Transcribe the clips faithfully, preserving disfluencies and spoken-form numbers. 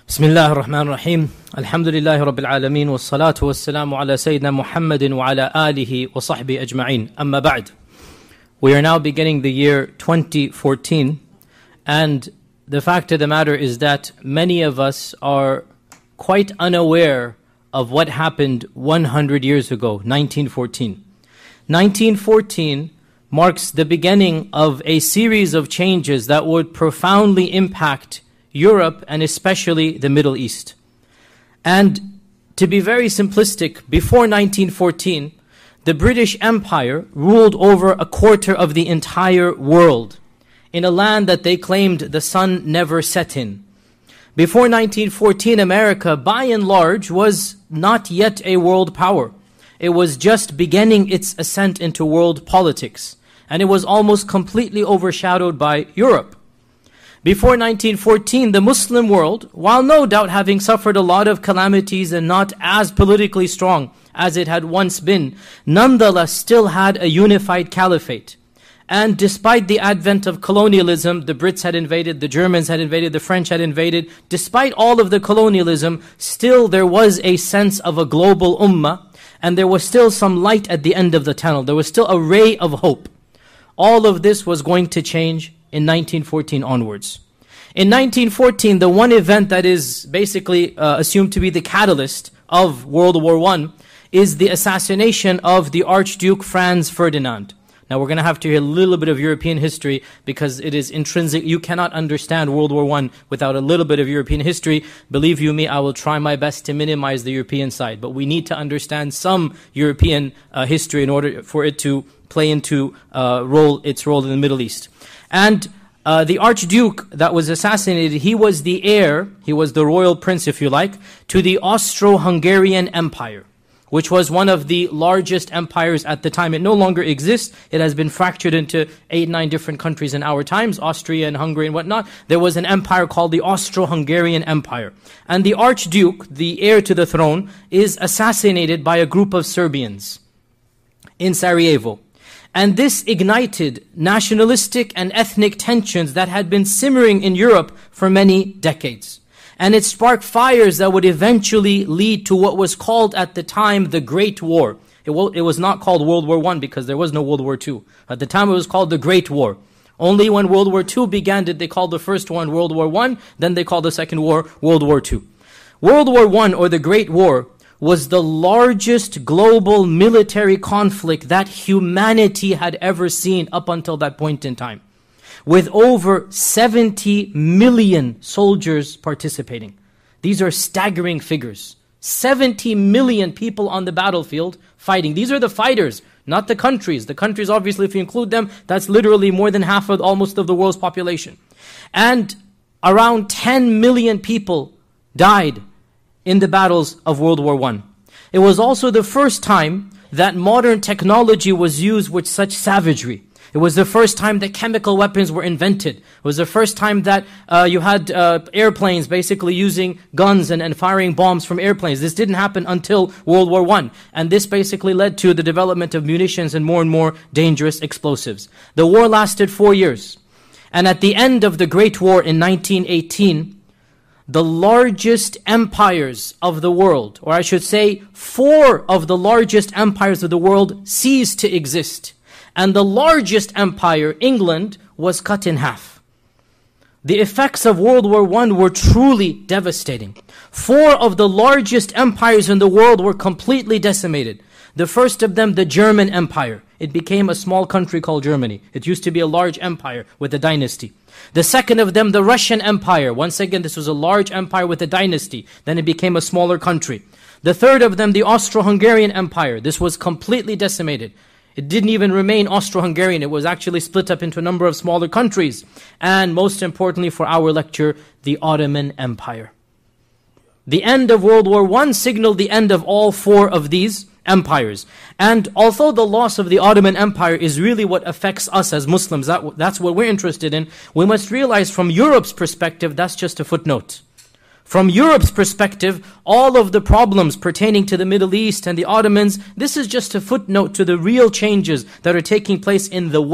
بسم الله الرحمن الرحيم الحمد لله رب العالمين والصلاة والسلام على سيدنا محمد وعلى آله وصحبه أجمعين أما بعد. We are now beginning the year twenty fourteen, and the fact of the matter is that many of us are quite unaware of what happened one hundred years ago, nineteen fourteen. nineteen fourteen marks the beginning of a series of changes that would profoundly impact Europe and especially the Middle East. And to be very simplistic, before nineteen fourteen, the British Empire ruled over a quarter of the entire world in a land that they claimed the sun never set in. Before nineteen fourteen, America, by and large, was not yet a world power. It was just beginning its ascent into world politics, and it was almost completely overshadowed by Europe. Before nineteen fourteen, the Muslim world, while no doubt having suffered a lot of calamities and not as politically strong as it had once been, nonetheless still had a unified caliphate. And despite the advent of colonialism, the Brits had invaded, the Germans had invaded, the French had invaded, despite all of the colonialism, still there was a sense of a global ummah, and there was still some light at the end of the tunnel. There was still a ray of hope. All of this was going to change in nineteen fourteen onwards. In nineteen fourteen, the one event that is basically uh, assumed to be the catalyst of World War One is the assassination of the Archduke Franz Ferdinand. Now we're going to have to hear a little bit of European history because it is intrinsic. You cannot understand World War One without a little bit of European history. Believe you me, I will try my best to minimize the European side. But we need to understand some European uh, history in order for it to play into uh, role its role in the Middle East. And uh, the Archduke that was assassinated, he was the heir, he was the royal prince, if you like, to the Austro-Hungarian Empire, which was one of the largest empires at the time. It no longer exists. It has been fractured into eight, nine different countries in our times, Austria and Hungary and whatnot. There was an empire called the Austro-Hungarian Empire. And the Archduke, the heir to the throne, is assassinated by a group of Serbians in Sarajevo. And this ignited nationalistic and ethnic tensions that had been simmering in Europe for many decades. And it sparked fires that would eventually lead to what was called at the time the Great War. It, it was not called World War One because there was no World War Two. At the time it was called the Great War. Only when World War Two began did they call the first one World War One, then they called the second war World War Two. World War One, or the Great War, was the largest global military conflict that humanity had ever seen up until that point in time, with over seventy million soldiers participating. These are staggering figures. seventy million people on the battlefield fighting. These are the fighters, not the countries. The countries, obviously, if you include them, that's literally more than half of almost of the world's population. And around ten million people died in the battles of World War One. It was also the first time that modern technology was used with such savagery. It was the first time that chemical weapons were invented. It was the first time that uh, you had uh, airplanes basically using guns and, and firing bombs from airplanes. This didn't happen until World War One. And this basically led to the development of munitions and more and more dangerous explosives. The war lasted four years. And at the end of the Great War in nineteen eighteen, the largest empires of the world, or I should say four of the largest empires of the world, ceased to exist. And the largest empire, England, was cut in half. The effects of World War One were truly devastating. Four of the largest empires in the world were completely decimated. The first of them, the German Empire. It became a small country called Germany. It used to be a large empire with a dynasty. The second of them, the Russian Empire. Once again, this was a large empire with a dynasty. Then it became a smaller country. The third of them, the Austro-Hungarian Empire. This was completely decimated. It didn't even remain Austro-Hungarian. It was actually split up into a number of smaller countries. And most importantly for our lecture, the Ottoman Empire. The end of World War One signaled the end of all four of these empires. And although the loss of the Ottoman Empire is really what affects us as Muslims, that, that's what we're interested in, we must realize from Europe's perspective, that's just a footnote. From Europe's perspective, all of the problems pertaining to the Middle East and the Ottomans, this is just a footnote to the real changes that are taking place in the West.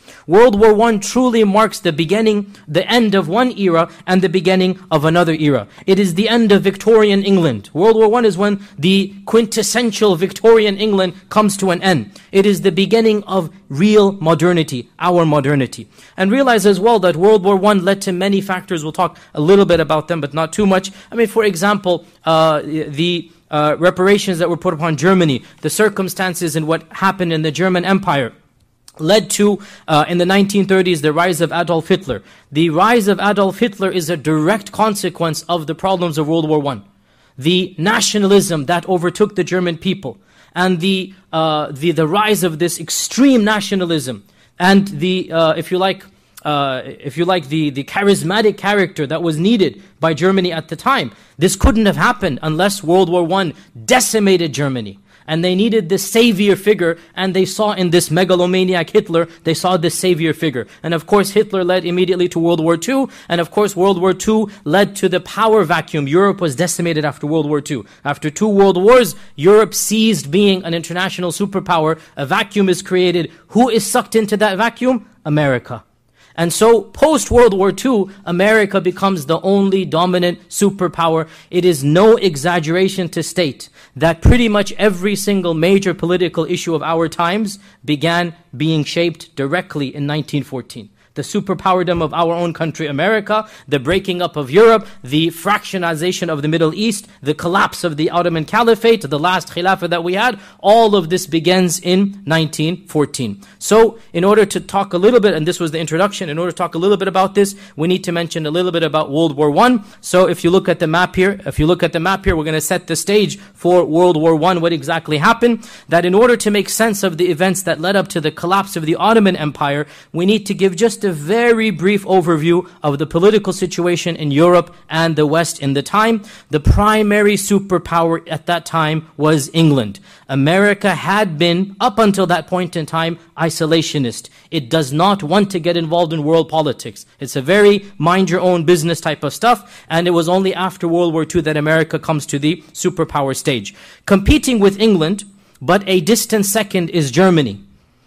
World War One truly marks the beginning, the end of one era and the beginning of another era. It is the end of Victorian England. World War One is when the quintessential Victorian England comes to an end. It is the beginning of real modernity, our modernity. And realize as well that World War One led to many factors. We'll talk a little bit about them, but not too much. I mean, for example, uh, the uh, reparations that were put upon Germany, the circumstances and what happened in the German Empire, led to, uh, in the nineteen thirties, the rise of Adolf Hitler. The rise of Adolf Hitler is a direct consequence of the problems of World War One. The nationalism that overtook the German people, and the uh, the the rise of this extreme nationalism, and the uh, if you like uh, if you like the the charismatic character that was needed by Germany at the time. This couldn't have happened unless World War One decimated Germany. And they needed this savior figure, and they saw in this megalomaniac Hitler, they saw this savior figure. And of course, Hitler led immediately to World War Two, and of course, World War Two led to the power vacuum. Europe was decimated after World War Two. After two world wars, Europe ceased being an international superpower. A vacuum is created. Who is sucked into that vacuum? America. And so, post-World War Two, America becomes the only dominant superpower. It is no exaggeration to state that pretty much every single major political issue of our times began being shaped directly in nineteen fourteen. The superpowerdom of our own country, America, the breaking up of Europe, the fractionization of the Middle East, the collapse of the Ottoman Caliphate, the last Khilafah that we had, all of this begins in nineteen fourteen. So, in order to talk a little bit, and this was the introduction, in order to talk a little bit about this, we need to mention a little bit about World War One. So, if you look at the map here, if you look at the map here, we're going to set the stage for World War One, what exactly happened. That in order to make sense of the events that led up to the collapse of the Ottoman Empire, we need to give just a very brief overview of the political situation in Europe and the West in the time. The primary superpower at that time was England. America had been, up until that point in time, isolationist. It does not want to get involved in world politics. It's a very mind-your-own business type of stuff, and it was only after World War Two that America comes to the superpower stage. Competing with England, but a distant second, is Germany.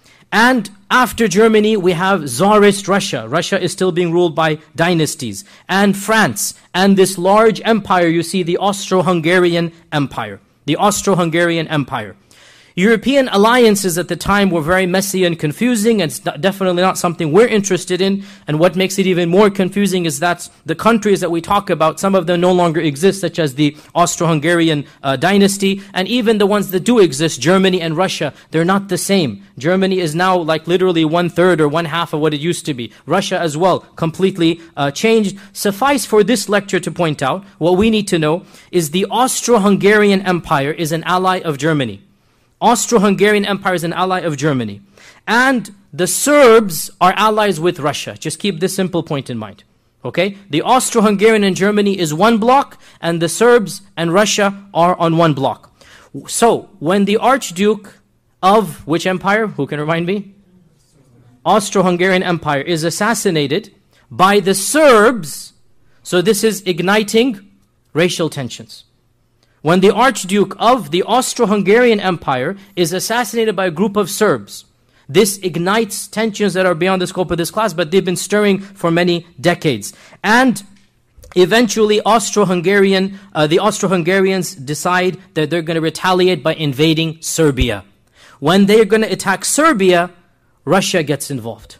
And after Germany, we have Tsarist Russia. Russia is still being ruled by dynasties. And France, and this large empire, you see, the Austro-Hungarian Empire. The Austro-Hungarian Empire. European alliances at the time were very messy and confusing, and it's definitely not something we're interested in. And what makes it even more confusing is that the countries that we talk about, some of them no longer exist, such as the Austro-Hungarian uh, dynasty, and even the ones that do exist, Germany and Russia, they're not the same. Germany is now like literally one third or one half of what it used to be. Russia as well, completely uh, changed. Suffice for this lecture to point out, what we need to know is the Austro-Hungarian Empire is an ally of Germany. Austro-Hungarian Empire is an ally of Germany. And the Serbs are allies with Russia. Just keep this simple point in mind. Okay? The Austro-Hungarian and Germany is one block, and the Serbs and Russia are on one block. So, when the Archduke of which empire? Who can remind me? Austro-Hungarian Empire is assassinated by the Serbs. So this is igniting racial tensions. When the Archduke of the Austro-Hungarian Empire is assassinated by a group of Serbs, this ignites tensions that are beyond the scope of this class, but they've been stirring for many decades. And eventually, Austro-Hungarian, uh, the Austro-Hungarians decide that they're going to retaliate by invading Serbia. When they're going to attack Serbia, Russia gets involved.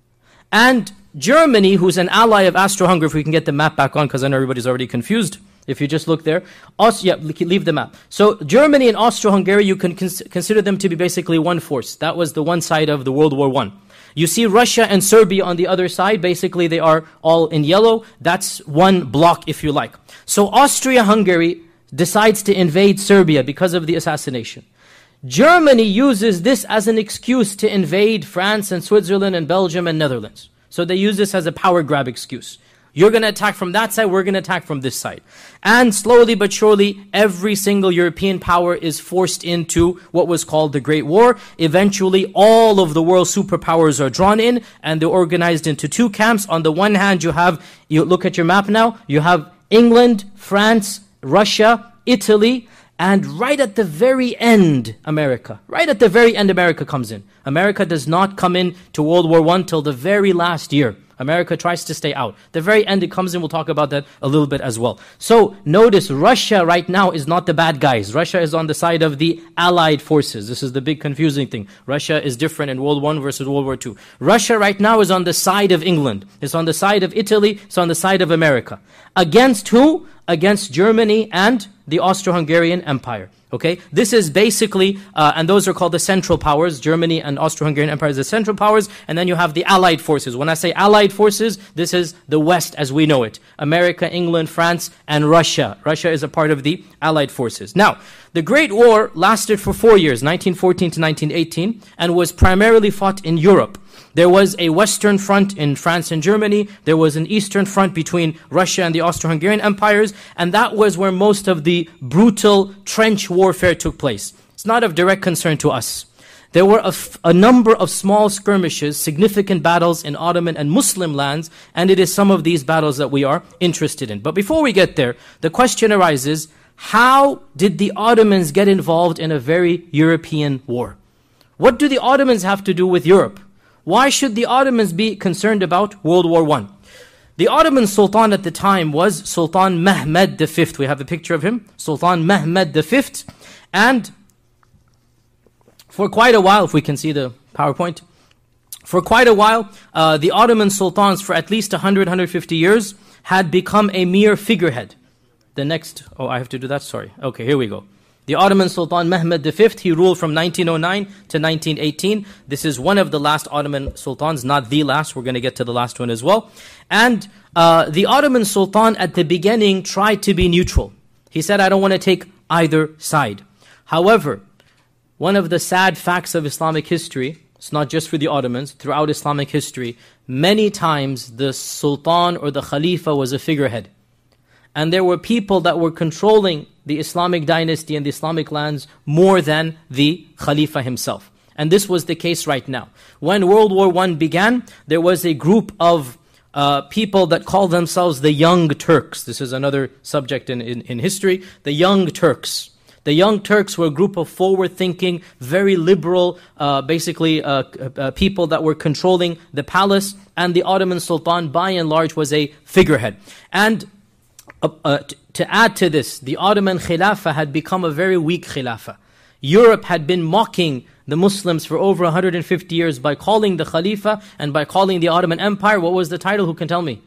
And Germany, who's an ally of Austro-Hungary, if we can get the map back on, because I know everybody's already confused. If you just look there, Aust- yeah, leave the map. So Germany and Austro-Hungary, you can cons- consider them to be basically one force. That was the one side of the World War One. You see Russia and Serbia on the other side. Basically, they are all in yellow. That's one block, if you like. So Austria-Hungary decides to invade Serbia because of the assassination. Germany uses this as an excuse to invade France and Switzerland and Belgium and Netherlands. So they use this as a power grab excuse. You're going to attack from that side, we're going to attack from this side. And slowly but surely, every single European power is forced into what was called the Great War. Eventually, all of the world's superpowers are drawn in, and they're organized into two camps. On the one hand, you have, you look at your map now, you have England, France, Russia, Italy, And right at the very end, America. Right at the very end, America comes in. America does not come in to World War One till the very last year. America tries to stay out. The very end it comes in, we'll talk about that a little bit as well. So notice Russia right now is not the bad guys. Russia is on the side of the Allied forces. This is the big confusing thing. Russia is different in World War One versus World War Two. Russia right now is on the side of England. It's on the side of Italy. It's on the side of America. Against who? Against Germany and the Austro-Hungarian Empire. Okay, this is basically, uh, and those are called the Central Powers. Germany and Austro-Hungarian Empire is the Central Powers, and then you have the Allied forces. When I say Allied forces, this is the West as we know it. America, England, France, and Russia. Russia is a part of the Allied forces. Now, the Great War lasted for four years, nineteen fourteen to nineteen eighteen, and was primarily fought in Europe. There was a Western front in France and Germany. There was an Eastern front between Russia and the Austro-Hungarian empires. And that was where most of the brutal trench warfare took place. It's not of direct concern to us. There were a, f- a number of small skirmishes, significant battles in Ottoman and Muslim lands. And it is some of these battles that we are interested in. But before we get there, the question arises, how did the Ottomans get involved in a very European war? What do the Ottomans have to do with Europe? Why should the Ottomans be concerned about World War One? The Ottoman Sultan at the time was Sultan Mehmed the Fifth. We have a picture of him, Sultan Mehmed the Fifth. And for quite a while, if we can see the PowerPoint, for quite a while, uh, the Ottoman Sultans for at least one hundred, one hundred fifty years had become a mere figurehead. The next, oh, I have to do that, sorry. Okay, here we go. The Ottoman Sultan Mehmed the Fifth, he ruled from nineteen oh nine to nineteen eighteen. This is one of the last Ottoman Sultans, not the last. We're going to get to the last one as well. And uh, the Ottoman Sultan at the beginning tried to be neutral. He said, I don't want to take either side. However, one of the sad facts of Islamic history, it's not just for the Ottomans, throughout Islamic history, many times the Sultan or the Khalifa was a figurehead. And there were people that were controlling the Islamic dynasty and the Islamic lands more than the Khalifa himself. And this was the case right now. When World War One began, there was a group of uh, people that called themselves the Young Turks. This is another subject in, in, in history. The Young Turks. The Young Turks were a group of forward-thinking, very liberal, uh, basically uh, uh, people that were controlling the palace. And the Ottoman Sultan, by and large, was a figurehead. And Uh, uh, t- to add to this, the Ottoman Khilafah had become a very weak Khilafah. Europe had been mocking the Muslims for over one hundred fifty years by calling the Khalifa and by calling the Ottoman Empire. What was the title? Who can tell me?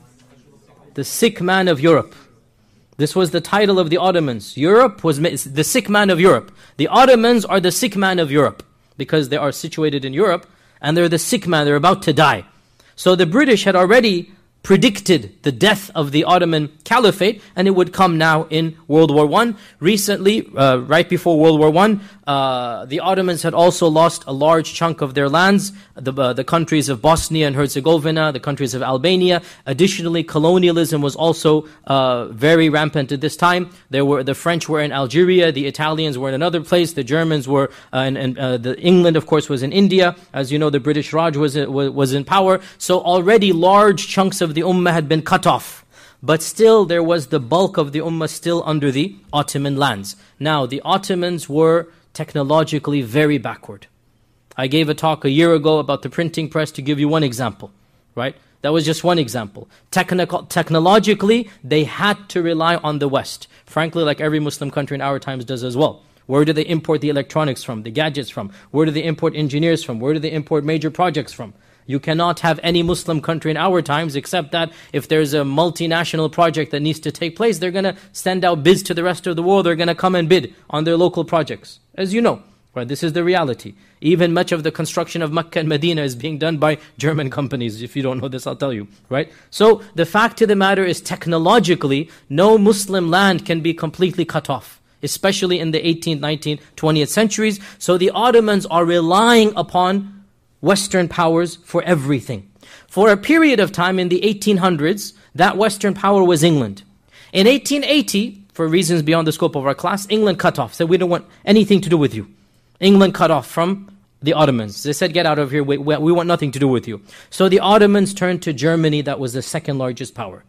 The sick man of Europe. This was the title of the Ottomans. Europe was the sick man of Europe. The Ottomans are the sick man of Europe because they are situated in Europe and they're the sick man, they're about to die. So the British had already predicted the death of the Ottoman Caliphate, and it would come now in World War One. Recently, uh, right before World War One, uh, the Ottomans had also lost a large chunk of their lands, the, uh, the countries of Bosnia and Herzegovina, the countries of Albania. Additionally, colonialism was also uh, very rampant at this time. There were the French were in Algeria, the Italians were in another place, the Germans were, uh, in, in, uh, the England, of course, was in India. As you know, the British Raj was, was, was in power. So already large chunks of the Ummah had been cut off. But still, there was the bulk of the Ummah still under the Ottoman lands. Now, the Ottomans were technologically very backward. I gave a talk a year ago about the printing press to give you one example, right? That was just one example. Technical, technologically, they had to rely on the West. Frankly, like every Muslim country in our times does as well. Where do they import the electronics from, the gadgets from? Where do they import engineers from? Where do they import major projects from? You cannot have any Muslim country in our times except that if there's a multinational project that needs to take place, they're going to send out bids to the rest of the world. They're going to come and bid on their local projects. As you know, right? This is the reality. Even much of the construction of Mecca and Medina is being done by German companies. If you don't know this, I'll tell you, right? So the fact of the matter is technologically, no Muslim land can be completely cut off, especially in the eighteenth, nineteenth, twentieth centuries. So the Ottomans are relying upon Western powers for everything. For a period of time in the eighteen hundreds, that Western power was England. In eighteen eighty, for reasons beyond the scope of our class, England cut off, said we don't want anything to do with you. England cut off from the Ottomans. They said, get out of here, we, we, we want nothing to do with you. So the Ottomans turned to Germany, that was the second largest power.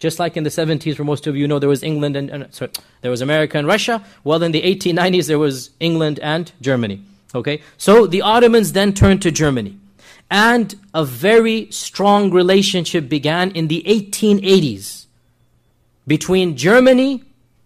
Just like in the seventies, where most of you know there was England and, and sorry, there was America and Russia. Well, in the eighteen nineties, there was England and Germany. Okay, so the Ottomans then turned to Germany. And a very strong relationship began in the eighteen eighties between Germany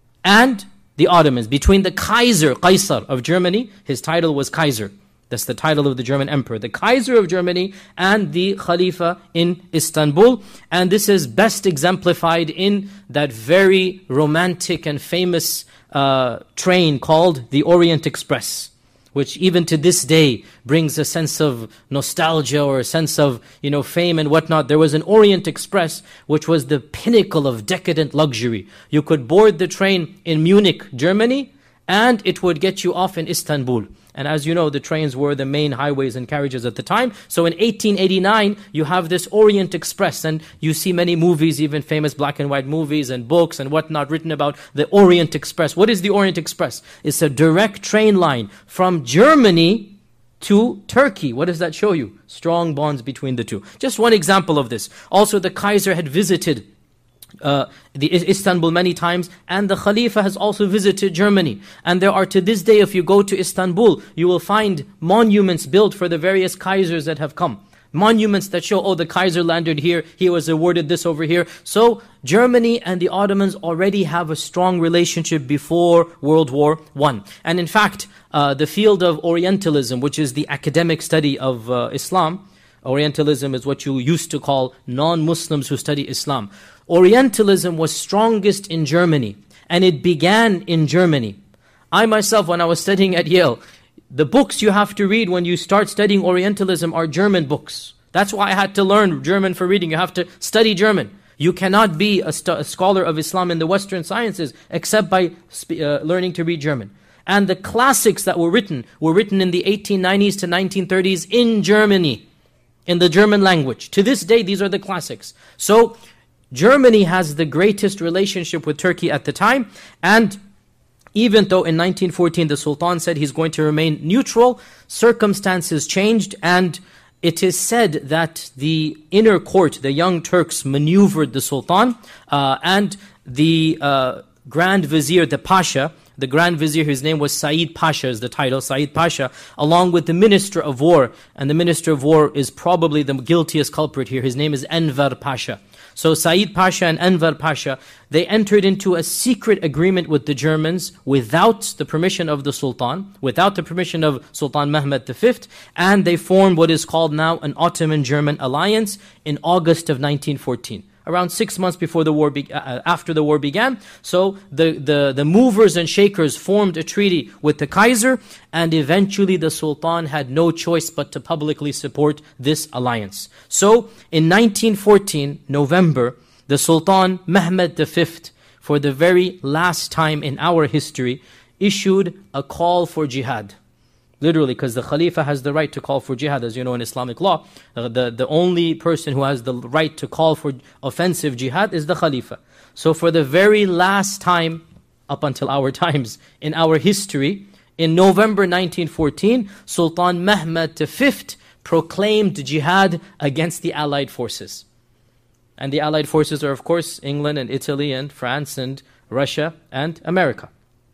and the Ottomans, between the Kaiser, Qaisar of Germany. His title was Kaiser. That's the title of the German emperor. The Kaiser of Germany and the Khalifa in Istanbul. And this is best exemplified in that very romantic and famous uh, train called the Orient Express, which even to this day brings a sense of nostalgia or a sense of, you know, fame and whatnot. There was an Orient Express, which was the pinnacle of decadent luxury. You could board the train in Munich, Germany, and it would get you off in Istanbul. And as you know, the trains were the main highways and carriages at the time. So in eighteen eighty-nine, you have this Orient Express, and you see many movies, even famous black and white movies and books and whatnot written about the Orient Express. What is the Orient Express? It's a direct train line from Germany to Turkey. What does that show you? Strong bonds between the two. Just one example of this. Also, the Kaiser had visited Uh, the Istanbul many times, and the Khalifa has also visited Germany. And there are, to this day, if you go to Istanbul, you will find monuments built for the various Kaisers that have come. Monuments that show, oh, the Kaiser landed here, he was awarded this over here. So Germany and the Ottomans already have a strong relationship before World War One. And in fact, uh, the field of Orientalism, which is the academic study of uh, Islam, Orientalism is what you used to call non-Muslims who study Islam. Orientalism was strongest in Germany, and it began in Germany. I myself, when I was studying at Yale, the books you have to read when you start studying Orientalism are German books. That's why I had to learn German for reading. You have to study German. You cannot be a, st- a scholar of Islam in the Western sciences except by sp- uh, learning to read German. And the classics that were written were written in the eighteen nineties to nineteen thirties in Germany, in the German language. To this day, these are the classics. So Germany has the greatest relationship with Turkey at the time, and even though in nineteen fourteen the Sultan said he's going to remain neutral, circumstances changed, and it is said that the inner court, the young Turks, maneuvered the Sultan, uh, and the uh, Grand Vizier, the Pasha, the Grand Vizier, his name was Said Pasha, is the title, Said Pasha, along with the Minister of War, and the Minister of War is probably the guiltiest culprit here. His name is Enver Pasha. So Said Pasha and Enver Pasha, they entered into a secret agreement with the Germans without the permission of the Sultan, without the permission of Sultan Mehmed the Fifth, and they formed what is called now an Ottoman-German alliance in August of nineteen fourteen. Around six months before the war, be- uh, after the war began. So the, the, the movers and shakers formed a treaty with the Kaiser, and eventually the Sultan had no choice but to publicly support this alliance. So in nineteen fourteen, November, the Sultan Mehmed the Fifth, for the very last time in our history, issued a call for jihad. Literally, because the Khalifa has the right to call for jihad, as you know in Islamic law. Uh, the, the only person who has the right to call for offensive jihad is the Khalifa. So for the very last time, up until our times, in our history, in November nineteen fourteen, Sultan Mehmed the Fifth proclaimed jihad against the Allied forces. And the Allied forces are, of course, England and Italy and France and Russia and America.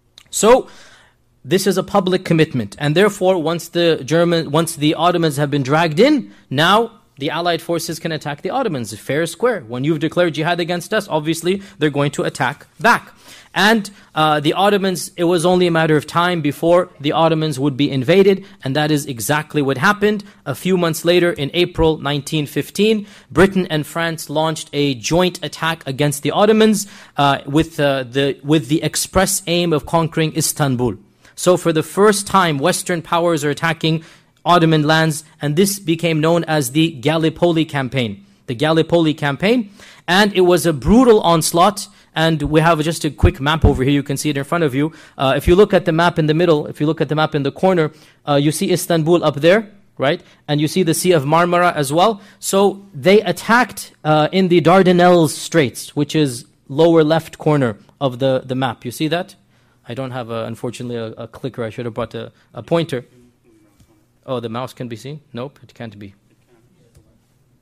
So this is a public commitment, and therefore, once the German, once the Ottomans have been dragged in, now the Allied forces can attack the Ottomans, fair square. When you've declared jihad against us, obviously they're going to attack back. And uh, the Ottomans, it was only a matter of time before the Ottomans would be invaded, and that is exactly what happened. A few months later, in April nineteen fifteen, Britain and France launched a joint attack against the Ottomans uh, with uh, the with the express aim of conquering Istanbul. So for the first time, Western powers are attacking Ottoman lands, and this became known as the Gallipoli campaign. The Gallipoli campaign, and it was a brutal onslaught. And we have just a quick map over here. You can see it in front of you. Uh, if you look at the map in the middle, if you look at the map in the corner, uh, you see Istanbul up there, right? And you see the Sea of Marmara as well. So they attacked uh, in the Dardanelles Straits, which is lower left corner of the, the map. You see that? I don't have, a, unfortunately, a, a clicker. I should have brought a, a pointer. Oh, the mouse can be seen? Nope, it can't be.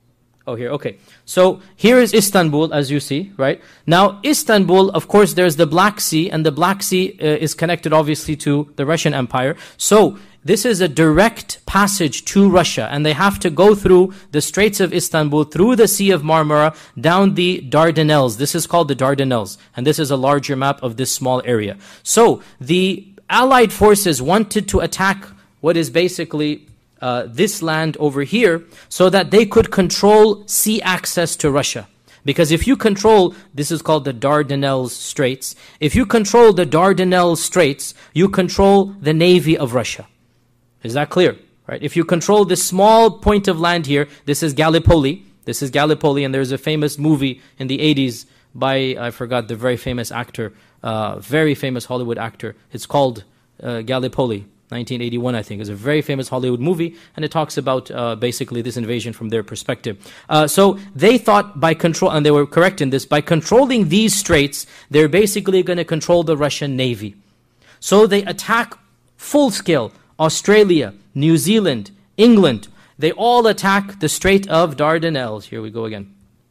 Oh, here, okay. So here is Istanbul, as you see, right? Now, Istanbul, of course, there's the Black Sea, and the Black Sea uh, is connected, obviously, to the Russian Empire. So this is a direct passage to Russia, and they have to go through the Straits of Istanbul, through the Sea of Marmara, down the Dardanelles. This is called the Dardanelles, and this is a larger map of this small area. So the Allied forces wanted to attack what is basically uh, this land over here, so that they could control sea access to Russia. Because if you control, this is called the Dardanelles Straits, if you control the Dardanelles Straits, you control the navy of Russia. Is that clear? Right? If you control this small point of land here, this is Gallipoli, this is Gallipoli, and there's a famous movie in the eighties by, I forgot the very famous actor, uh, very famous Hollywood actor. It's called uh, Gallipoli. nineteen eighty-one, I think, is a very famous Hollywood movie, and it talks about uh, basically this invasion from their perspective. Uh, so they thought by control, and they were correct in this, by controlling these straits, they're basically going to control the Russian Navy. So they attack full scale Australia, New Zealand, England. They all attack the Strait of Dardanelles. Here we go again.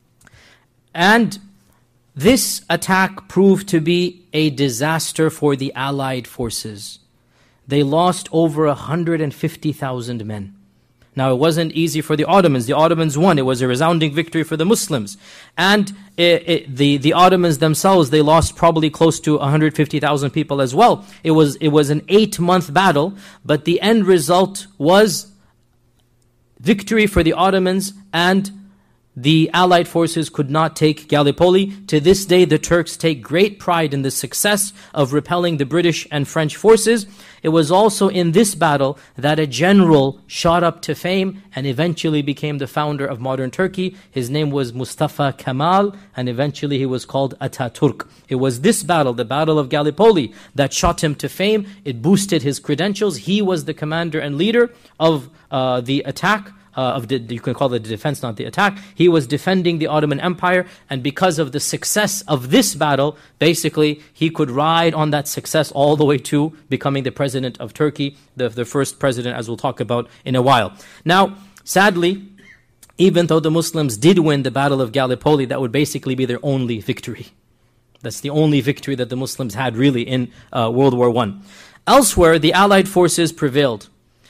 And this attack proved to be a disaster for the Allied forces. They lost over one hundred fifty thousand men. Now, it wasn't easy for the Ottomans. The Ottomans won. It was a resounding victory for the Muslims. And it, it, the, the Ottomans themselves, they lost probably close to one hundred fifty thousand people as well. It was, it was an eight-month battle, but the end result was victory for the Ottomans, and the Allied forces could not take Gallipoli. To this day, the Turks take great pride in the success of repelling the British and French forces. It was also in this battle that a general shot up to fame and eventually became the founder of modern Turkey. His name was Mustafa Kemal, and eventually he was called Ataturk. It was this battle, the Battle of Gallipoli, that shot him to fame. It boosted his credentials. He was the commander and leader of uh, the attack. Uh, of the, you can call it the defense, not the attack. He was defending the Ottoman Empire, and because of the success of this battle, basically, he could ride on that success all the way to becoming the president of Turkey, the, the first president, as we'll talk about in a while. Now, sadly, even though the Muslims did win the Battle of Gallipoli, that would basically be their only victory. That's the only victory that the Muslims had really in uh, World War One. Elsewhere, the Allied forces prevailed.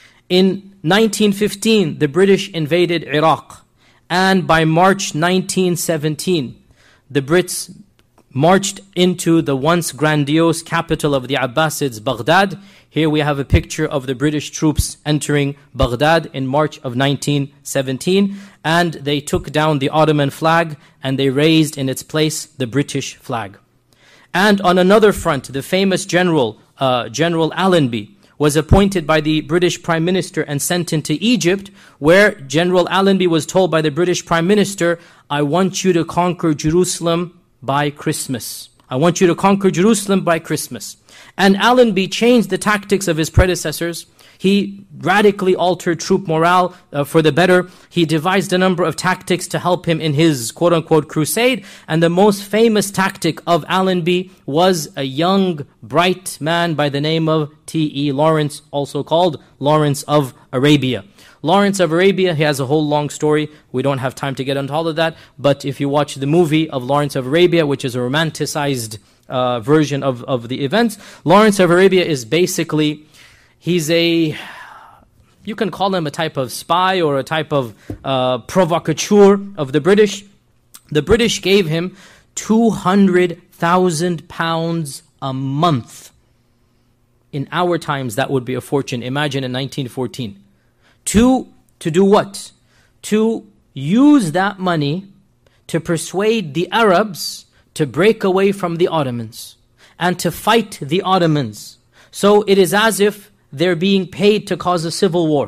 In nineteen fifteen, the British invaded Iraq, and by March nineteen seventeen, the Brits marched into the once grandiose capital of the Abbasids, Baghdad. Here we have a picture of the British troops entering Baghdad in March of nineteen seventeen, and they took down the Ottoman flag, and they raised in its place the British flag. And on another front, the famous general, uh, General Allenby, was appointed by the British Prime Minister and sent into Egypt, where General Allenby was told by the British Prime Minister, I want you to conquer Jerusalem by Christmas. I want you to conquer Jerusalem by Christmas. And Allenby changed the tactics of his predecessors. He radically altered troop morale uh, for the better. He devised a number of tactics to help him in his quote-unquote crusade. And the most famous tactic of Allenby was a young, bright man by the name of T E Lawrence, also called Lawrence of Arabia. Lawrence of Arabia, he has a whole long story. We don't have time to get into all of that. But if you watch the movie of Lawrence of Arabia, which is a romanticized uh, version of, of the events, Lawrence of Arabia is basically... He's a, you can call him a type of spy or a type of uh, provocateur of the British. The British gave him two hundred thousand pounds a month. In our times, that would be a fortune. Imagine in nineteen fourteen. To, to do what? To use that money to persuade the Arabs to break away from the Ottomans and to fight the Ottomans. So it is as if they're being paid to cause a civil war.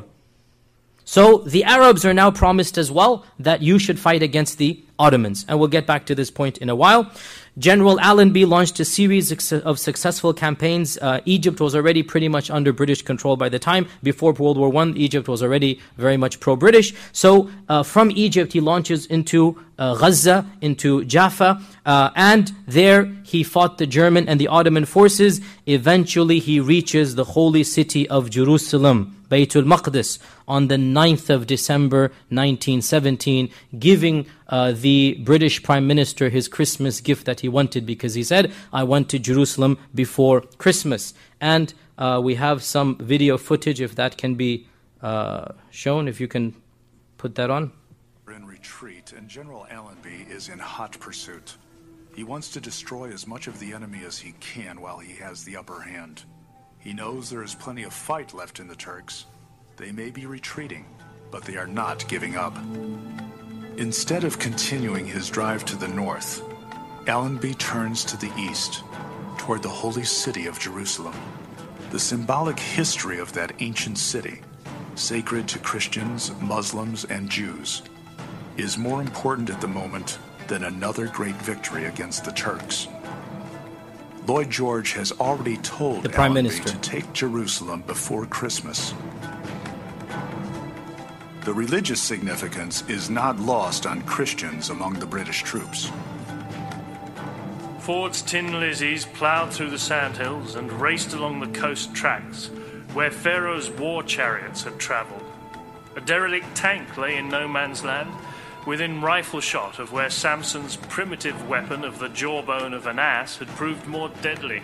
So the Arabs are now promised as well that you should fight against the Ottomans. And we'll get back to this point in a while. General Allenby launched a series of successful campaigns. Uh, Egypt was already pretty much under British control by the time. Before World War One, Egypt was already very much pro-British. So uh, from Egypt, he launches into uh, Gaza, into Jaffa, uh, and there he fought the German and the Ottoman forces. Eventually, he reaches the holy city of Jerusalem. Baytul Maqdis on the ninth of December nineteen seventeen, giving uh, the British Prime Minister his Christmas gift that he wanted, because he said, I went to Jerusalem before Christmas. And uh, we have some video footage, if that can be uh, shown, if you can put that on. In retreat, and General Allenby is in hot pursuit. He wants to destroy as much of the enemy as he can while he has the upper hand. He knows there is plenty of fight left in the Turks. They may be retreating, but they are not giving up. Instead of continuing his drive to the north, Allenby turns to the east, toward the holy city of Jerusalem. The symbolic history of that ancient city, sacred to Christians, Muslims, and Jews, is more important at the moment than another great victory against the Turks. Lloyd George has already told the Prime Allenby Minister to take Jerusalem before Christmas. The religious significance is not lost on Christians among the British troops. Ford's Tin Lizzies ploughed through the sandhills and raced along the coast tracks where Pharaoh's war chariots had travelled. A derelict tank lay in no man's land, within rifle shot of where Samson's primitive weapon of the jawbone of an ass had proved more deadly.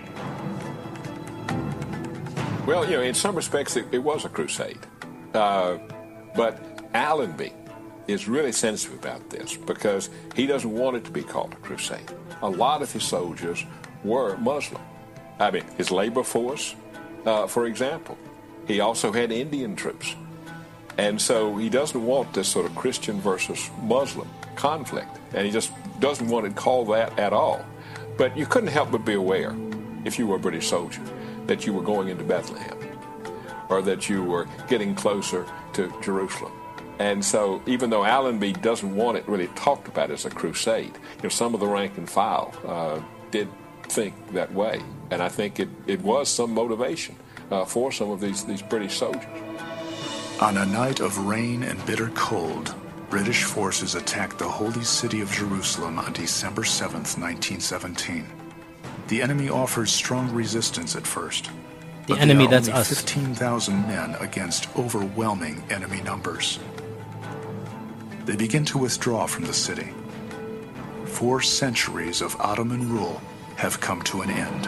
Well, you know, in some respects it, it was a crusade. Uh, but Allenby is really sensitive about this because he doesn't want it to be called a crusade. A lot of his soldiers were Muslim. I mean, his labor force, uh, for example. He also had Indian troops. And so he doesn't want this sort of Christian versus Muslim conflict. And he just doesn't want to call that at all. But you couldn't help but be aware, if you were a British soldier, that you were going into Bethlehem or that you were getting closer to Jerusalem. And so even though Allenby doesn't want it really talked about as a crusade, you know, some of the rank and file uh, did think that way. And I think it, it was some motivation uh, for some of these, these British soldiers. On a night of rain and bitter cold, British forces attacked the holy city of Jerusalem on December seventh, nineteen seventeen. The enemy offers strong resistance at first. The but enemy, there are that's only us. fifteen thousand men against overwhelming enemy numbers. They begin to withdraw from the city. Four centuries of Ottoman rule have come to an end.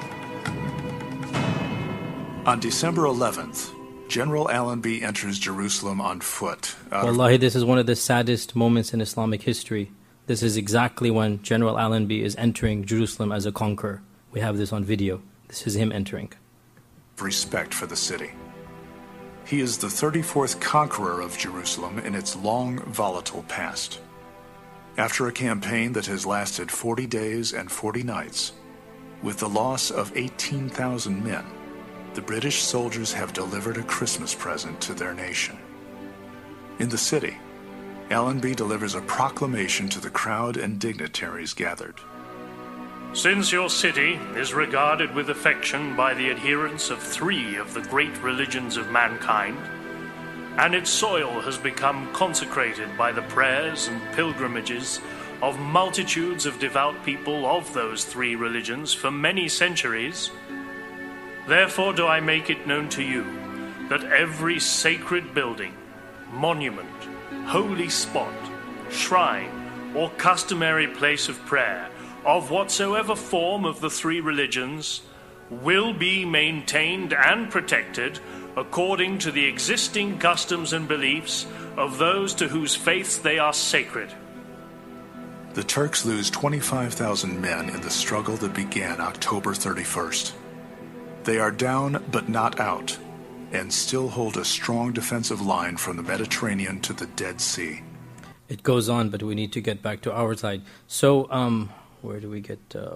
On December eleventh, General Allenby enters Jerusalem on foot. Wallahi, this is one of the saddest moments in Islamic history. This is exactly when General Allenby is entering Jerusalem as a conqueror. We have this on video. This is him entering. Respect for the city. He is the thirty-fourth conqueror of Jerusalem in its long, volatile past. After a campaign that has lasted forty days and forty nights, with the loss of eighteen thousand men, the British soldiers have delivered a Christmas present to their nation. In the city, Allenby delivers a proclamation to the crowd and dignitaries gathered. Since your city is regarded with affection by the adherents of three of the great religions of mankind, and its soil has become consecrated by the prayers and pilgrimages of multitudes of devout people of those three religions for many centuries, therefore do I make it known to you that every sacred building, monument, holy spot, shrine, or customary place of prayer, of whatsoever form of the three religions, will be maintained and protected according to the existing customs and beliefs of those to whose faiths they are sacred. The Turks lose twenty-five thousand men in the struggle that began October thirty-first. They are down but not out, and still hold a strong defensive line from the Mediterranean to the Dead Sea. It goes on, but we need to get back to our side. So, um, where do we get... Uh,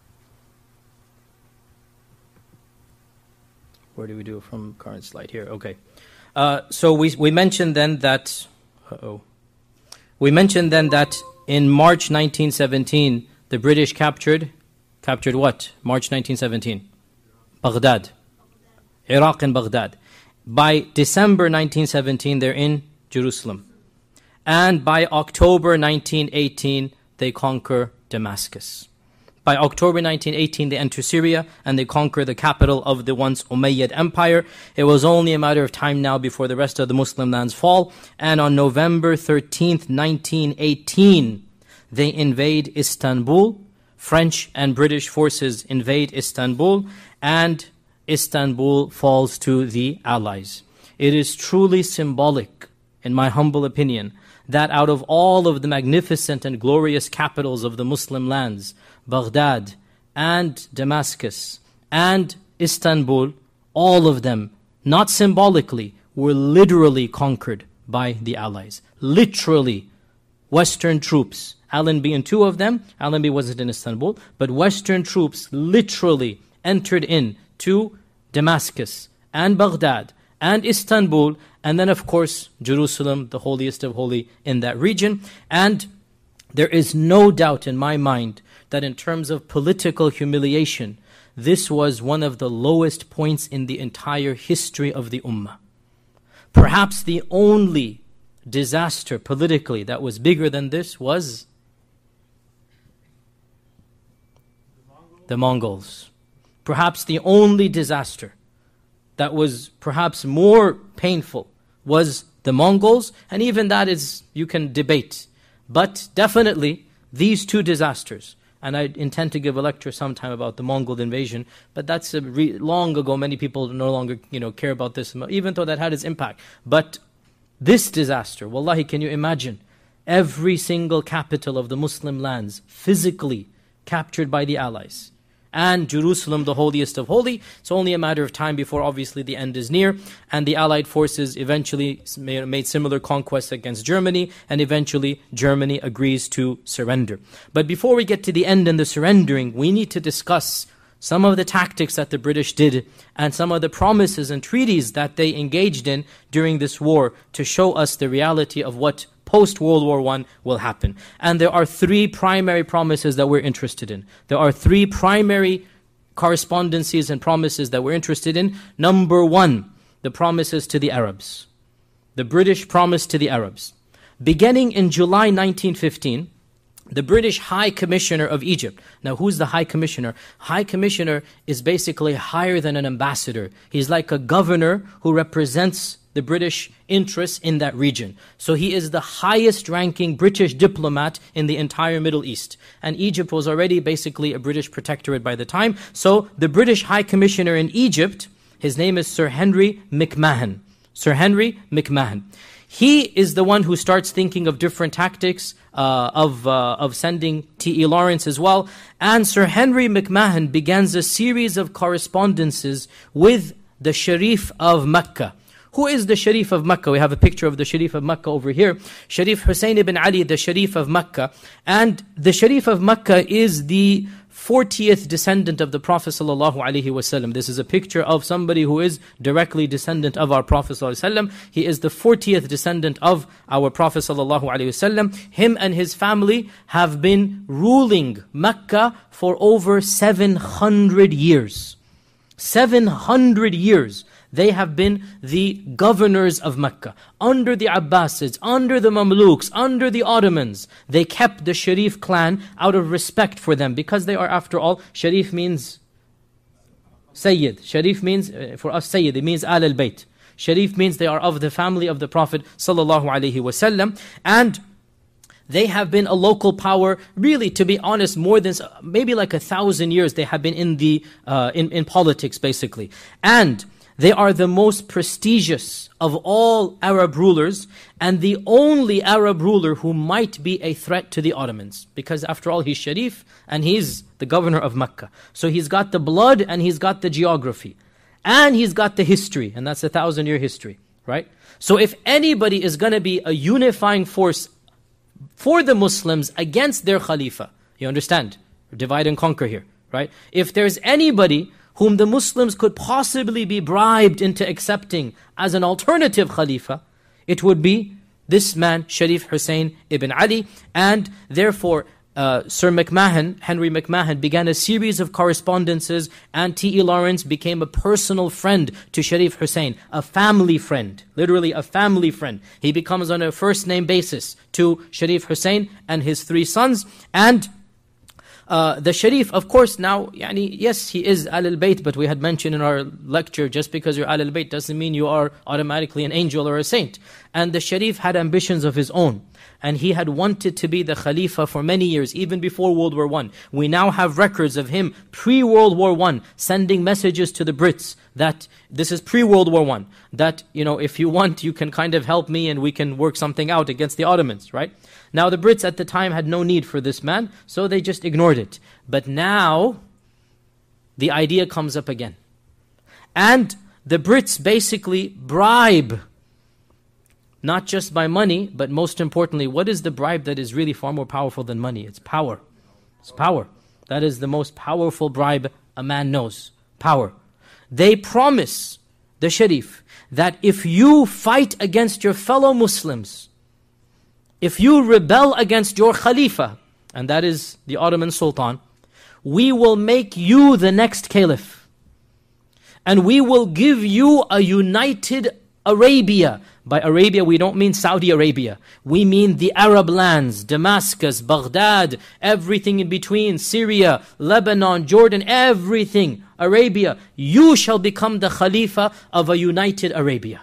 where do we do it from current slide here? Okay. Uh, so we we mentioned then that... Uh-oh. We mentioned then that in March nineteen seventeen, the British captured... Captured what? March nineteen seventeen. Baghdad. Iraq and Baghdad. By December nineteen seventeen, they're in Jerusalem. And by October nineteen eighteen, they conquer Damascus. By October nineteen eighteen, they enter Syria and they conquer the capital of the once Umayyad Empire. It was only a matter of time now before the rest of the Muslim lands fall. And on November thirteenth, nineteen eighteen, they invade Istanbul. French and British forces invade Istanbul, and Istanbul falls to the Allies. It is truly symbolic, in my humble opinion, that out of all of the magnificent and glorious capitals of the Muslim lands, Baghdad and Damascus and Istanbul, all of them, not symbolically, were literally conquered by the Allies. Literally, Western troops, Allenby and two of them, Allenby wasn't in Istanbul, but Western troops literally entered in to Damascus and Baghdad and Istanbul, and then of course Jerusalem, the holiest of holy in that region. And there is no doubt in my mind that in terms of political humiliation, this was one of the lowest points in the entire history of the Ummah. Perhaps the only disaster politically that was bigger than this was the Mongols. Perhaps the only disaster that was perhaps more painful was the Mongols, and even that is, you can debate. But definitely, these two disasters, and I intend to give a lecture sometime about the Mongol invasion, but that's a re- long ago. Many people no longer you know, care about this, even though that had its impact. But this disaster, wallahi, can you imagine? Every single capital of the Muslim lands physically captured by the Allies. And Jerusalem, the holiest of holy. It's only a matter of time before obviously the end is near. And the Allied forces eventually made similar conquests against Germany. And eventually Germany agrees to surrender. But before we get to the end and the surrendering, we need to discuss some of the tactics that the British did and some of the promises and treaties that they engaged in during this war to show us the reality of what post-World War One will happen. And there are three primary promises that we're interested in. There are three primary correspondences and promises that we're interested in. Number one, the promises to the Arabs. The British promise to the Arabs. Beginning in July nineteen fifteen, the British High Commissioner of Egypt. Now, who's the High Commissioner? High Commissioner is basically higher than an ambassador. He's like a governor who represents the British interests in that region. So he is the highest ranking British diplomat in the entire Middle East. And Egypt was already basically a British protectorate by the time. So the British High Commissioner in Egypt, his name is Sir Henry McMahon. Sir Henry McMahon. He is the one who starts thinking of different tactics uh, of uh, of sending T E Lawrence as well. And Sir Henry McMahon begins a series of correspondences with the Sharif of Mecca. Who is the Sharif of Mecca? We have a picture of the Sharif of Mecca over here. Sharif Hussein ibn Ali, the Sharif of Mecca. And the Sharif of Mecca is the fortieth descendant of the Prophet ﷺ. This is a picture of somebody who is directly descendant of our Prophet ﷺ. He is the fortieth descendant of our Prophet ﷺ. Him and his family have been ruling Mecca for over seven hundred years. seven hundred years. They have been the governors of Mecca. Under the Abbasids, under the Mamluks, under the Ottomans, they kept the Sharif clan out of respect for them, because they are, after all, Sharif means Sayyid. Sharif means, uh, for us Sayyid, it means Al al-Bayt. Sharif means they are of the family of the Prophet sallallahu alaihi wasallam. And they have been a local power, really, to be honest, more than maybe like a thousand years they have been in the uh, in, in politics, basically. And they are the most prestigious of all Arab rulers, and the only Arab ruler who might be a threat to the Ottomans. Because after all, he's Sharif, and he's the governor of Mecca. So he's got the blood, and he's got the geography. And he's got the history, and that's a thousand-year history, right? So if anybody is going to be a unifying force for the Muslims against their Khalifa, you understand? Divide and conquer here, right? If there's anybody whom the Muslims could possibly be bribed into accepting as an alternative Khalifa, it would be this man, Sharif Hussein ibn Ali. And therefore, uh, Sir McMahon, Henry McMahon, began a series of correspondences, and T E Lawrence became a personal friend to Sharif Hussein, a family friend, literally a family friend. He becomes on a first name basis to Sharif Hussein and his three sons. And uh, the Sharif, of course, now, yani, yes, he is Ahl al-Bayt, but we had mentioned in our lecture, just because you're Ahl al-Bayt doesn't mean you are automatically an angel or a saint. And the Sharif had ambitions of his own. And he had wanted to be the Khalifa for many years, even before World War One. We now have records of him pre-World War One, sending messages to the Brits that, this is pre-World War One, that, you know, if you want, you can kind of help me and we can work something out against the Ottomans, right? Now the Brits at the time had no need for this man, so they just ignored it. But now, the idea comes up again. And the Brits basically bribe, not just by money, but most importantly, what is the bribe that is really far more powerful than money? It's power. It's power. That is the most powerful bribe a man knows. Power. They promise the Sharif that if you fight against your fellow Muslims, if you rebel against your Khalifa, and that is the Ottoman Sultan, we will make you the next Caliph. And we will give you a united Arabia. By Arabia, we don't mean Saudi Arabia. We mean the Arab lands, Damascus, Baghdad, everything in between, Syria, Lebanon, Jordan, everything, Arabia. You shall become the Khalifa of a united Arabia.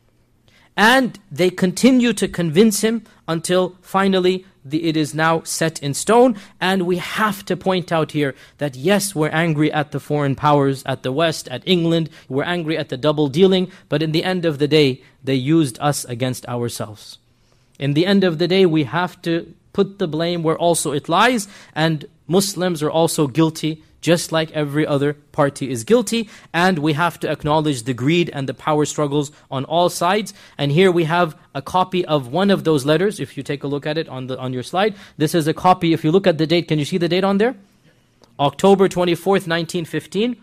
And they continue to convince him until finally the, it is now set in stone. And we have to point out here that yes, we're angry at the foreign powers, at the West, at England. We're angry at the double dealing. But in the end of the day, they used us against ourselves. In the end of the day, we have to put the blame where also it lies. And Muslims are also guilty, just like every other party is guilty. And we have to acknowledge the greed and the power struggles on all sides. And here we have a copy of one of those letters. If you take a look at it on the on your slide. This is a copy. If you look at the date, can you see the date on there? October twenty-fourth, nineteen fifteen.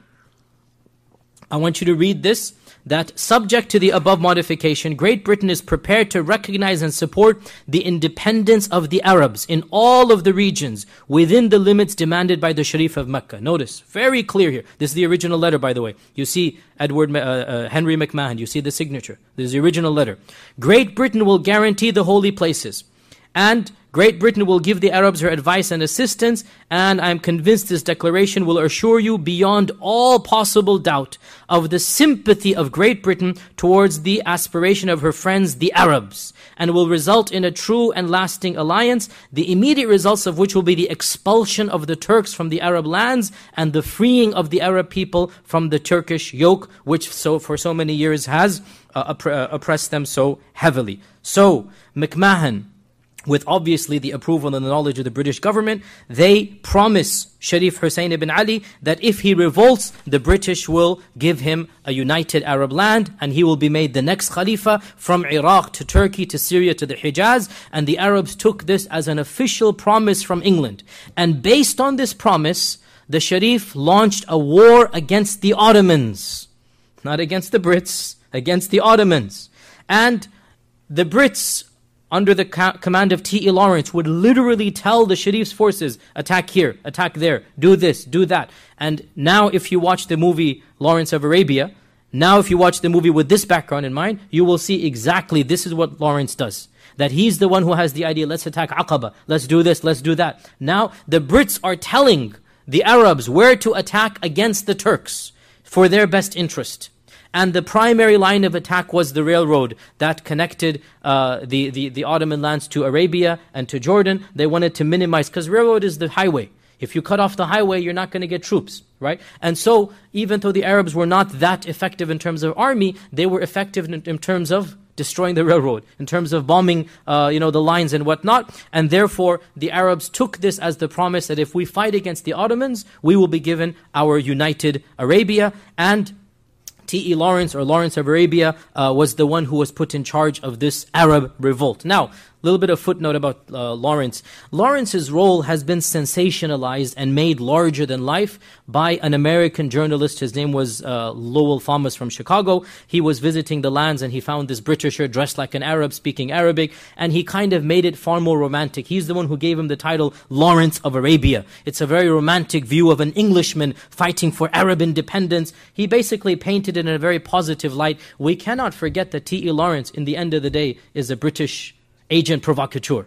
I want you to read this. That subject to the above modification, Great Britain is prepared to recognize and support the independence of the Arabs in all of the regions within the limits demanded by the Sharif of Mecca. Notice, very clear here. This is the original letter, by the way. You see Edward uh, uh, Henry McMahon. You see the signature. This is the original letter. Great Britain will guarantee the holy places. And Great Britain will give the Arabs her advice and assistance, and I am convinced this declaration will assure you beyond all possible doubt of the sympathy of Great Britain towards the aspiration of her friends, the Arabs, and will result in a true and lasting alliance, the immediate results of which will be the expulsion of the Turks from the Arab lands and the freeing of the Arab people from the Turkish yoke, which so for so many years has uh, opp- uh, oppressed them so heavily. So, McMahon, with obviously the approval and the knowledge of the British government, they promise Sharif Hussein ibn Ali that if he revolts, the British will give him a united Arab land and he will be made the next Khalifa from Iraq to Turkey to Syria to the Hijaz. And the Arabs took this as an official promise from England. And based on this promise, the Sharif launched a war against the Ottomans. Not against the Brits, against the Ottomans. And the Brits, under the ca- command of T E Lawrence, would literally tell the Sharif's forces, attack here, attack there, do this, do that. And now if you watch the movie Lawrence of Arabia, now if you watch the movie with this background in mind, you will see exactly this is what Lawrence does. That he's the one who has the idea, let's attack Aqaba, let's do this, let's do that. Now the Brits are telling the Arabs where to attack against the Turks for their best interest. And the primary line of attack was the railroad that connected uh, the, the, the Ottoman lands to Arabia and to Jordan. They wanted to minimize, because railroad is the highway. If you cut off the highway, you're not going to get troops, right? And so, even though the Arabs were not that effective in terms of army, they were effective in, in terms of destroying the railroad, in terms of bombing, uh, you know, the lines and whatnot. And therefore, the Arabs took this as the promise that if we fight against the Ottomans, we will be given our united Arabia. And T E Lawrence, or Lawrence of Arabia, uh, was the one who was put in charge of this Arab revolt. Now, a little bit of footnote about uh, Lawrence. Lawrence's role has been sensationalized and made larger than life by an American journalist. His name was uh, Lowell Thomas from Chicago. He was visiting the lands and he found this Britisher dressed like an Arab, speaking Arabic, and he kind of made it far more romantic. He's the one who gave him the title Lawrence of Arabia. It's a very romantic view of an Englishman fighting for Arab independence. He basically painted it in a very positive light. We cannot forget that T E Lawrence, in the end of the day, is a British agent provocateur,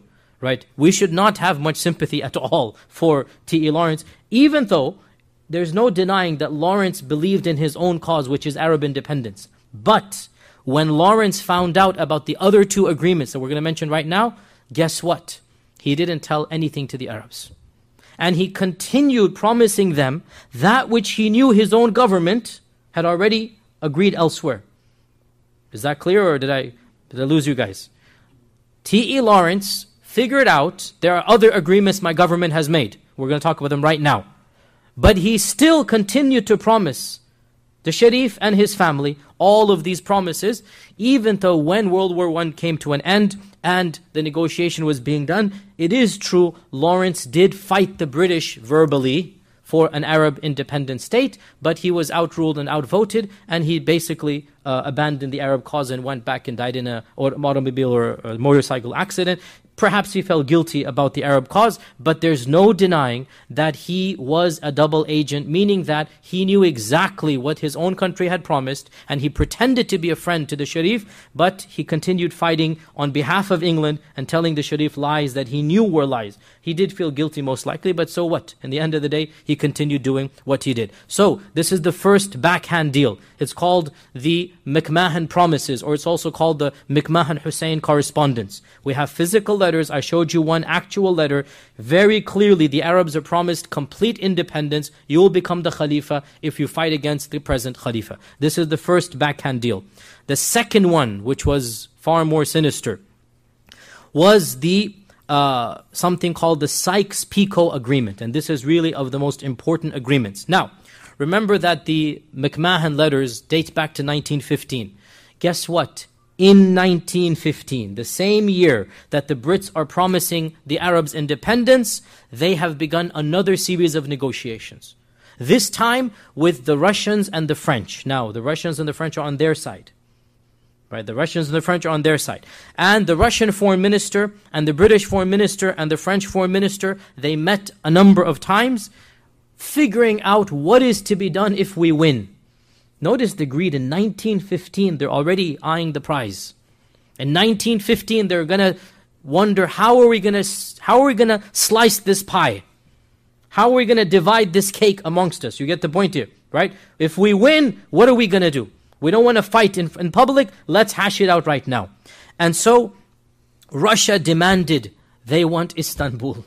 right? We should not have much sympathy at all for T E Lawrence, even though there's no denying that Lawrence believed in his own cause, which is Arab independence. But when Lawrence found out about the other two agreements that we're going to mention right now, guess what? He didn't tell anything to the Arabs. And he continued promising them that which he knew his own government had already agreed elsewhere. Is that clear, or did I, did I lose you guys? T E Lawrence figured out there are other agreements my government has made. We're going to talk about them right now. But he still continued to promise the Sharif and his family all of these promises, even though when World War One came to an end and the negotiation was being done, it is true Lawrence did fight the British verbally for an Arab independent state, but he was outruled and outvoted, and he basically uh, abandoned the Arab cause and went back and died in an automobile or a motorcycle accident. Perhaps he felt guilty about the Arab cause, but there's no denying that he was a double agent, meaning that he knew exactly what his own country had promised, and he pretended to be a friend to the Sharif, but he continued fighting on behalf of England and telling the Sharif lies that he knew were lies. He did feel guilty most likely, but so what? In the end of the day, he continued doing what he did. So, this is the first backhand deal. It's called the McMahon Promises, or it's also called the McMahon-Hussein Correspondence. We have physical letters. I showed you one actual letter. Very clearly, the Arabs are promised complete independence. You will become the Khalifa if you fight against the present Khalifa. This is the first backhand deal. The second one, which was far more sinister, was the uh, something called the Sykes-Picot Agreement. And this is really of the most important agreements. Now, remember that the McMahon letters date back to nineteen fifteen. Guess what? In nineteen fifteen, the same year that the Brits are promising the Arabs independence, they have begun another series of negotiations. This time with the Russians and the French. Now, the Russians and the French are on their side. Right? The Russians and the French are on their side. And the Russian foreign minister and the British foreign minister and the French foreign minister, they met a number of times, figuring out what is to be done if we win. Notice the greed. In nineteen fifteen, they're already eyeing the prize. In nineteen fifteen, they're going to wonder, how are we going to how are we going to slice this pie? How are we going to divide this cake amongst us? You get the point here, right? If we win, what are we going to do? We don't want to fight in, in public. Let's hash it out right now. And so, Russia demanded, they want Istanbul.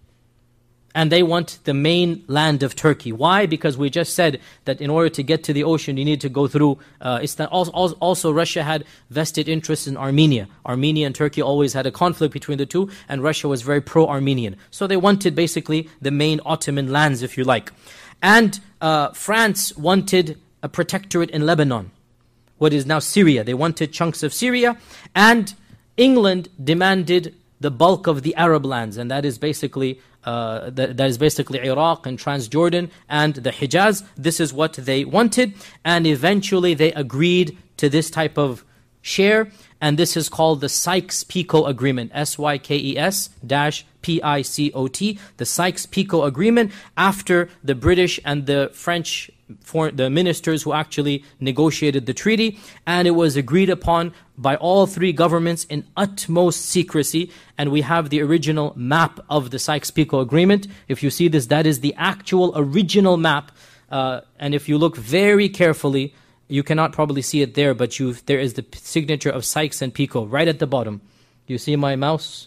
And they want the main land of Turkey. Why? Because we just said that in order to get to the ocean, you need to go through uh, Istanbul. Also, also, Russia had vested interests in Armenia. Armenia and Turkey always had a conflict between the two, and Russia was very pro-Armenian. So they wanted basically the main Ottoman lands, if you like. And uh, France wanted a protectorate in Lebanon, what is now Syria. They wanted chunks of Syria. And England demanded the bulk of the Arab lands, and that is basically uh, that, that is basically Iraq and Transjordan and the Hijaz. This is what they wanted, and eventually they agreed to this type of share, and this is called the Sykes-Picot Agreement, S Y K E S dash P I C O T, the Sykes-Picot Agreement, after the British and the French, for the ministers who actually negotiated the treaty, and it was agreed upon by all three governments in utmost secrecy. And we have the original map of the Sykes-Picot Agreement. If you see this, that is the actual original map, uh, and if you look very carefully, you cannot probably see it there, but you there is the signature of Sykes and Picot right at the bottom. You see my mouse?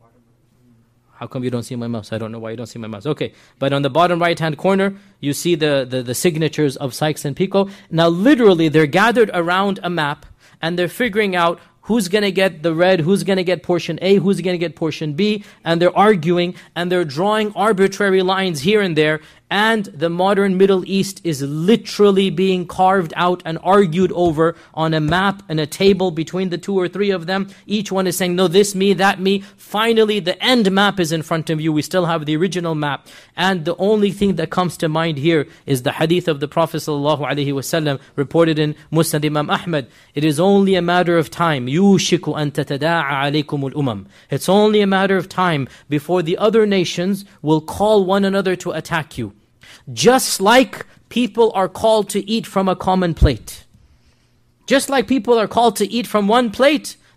How come you don't see my mouse? I don't know why you don't see my mouse. Okay, but on the bottom right-hand corner, you see the, the, the signatures of Sykes and Picot. Now, literally, they're gathered around a map, and they're figuring out who's going to get the red, who's going to get portion A, who's going to get portion B, and they're arguing, and they're drawing arbitrary lines here and there, and the modern Middle East is literally being carved out and argued over on a map and a table between the two or three of them. Each one is saying, no, this me, that me. Finally, the end map is in front of you. We still have the original map. And the only thing that comes to mind here is the hadith of the Prophet ﷺ reported in Musnad Imam Ahmad. It is only a matter of time. يُوشِكُ أَن تَتَدَاعَ عَلَيْكُمُ الْأُمَمِ. It's only a matter of time before the other nations will call one another to attack you. Just like people are called to eat from a common plate. Just like people are called to eat from one plate,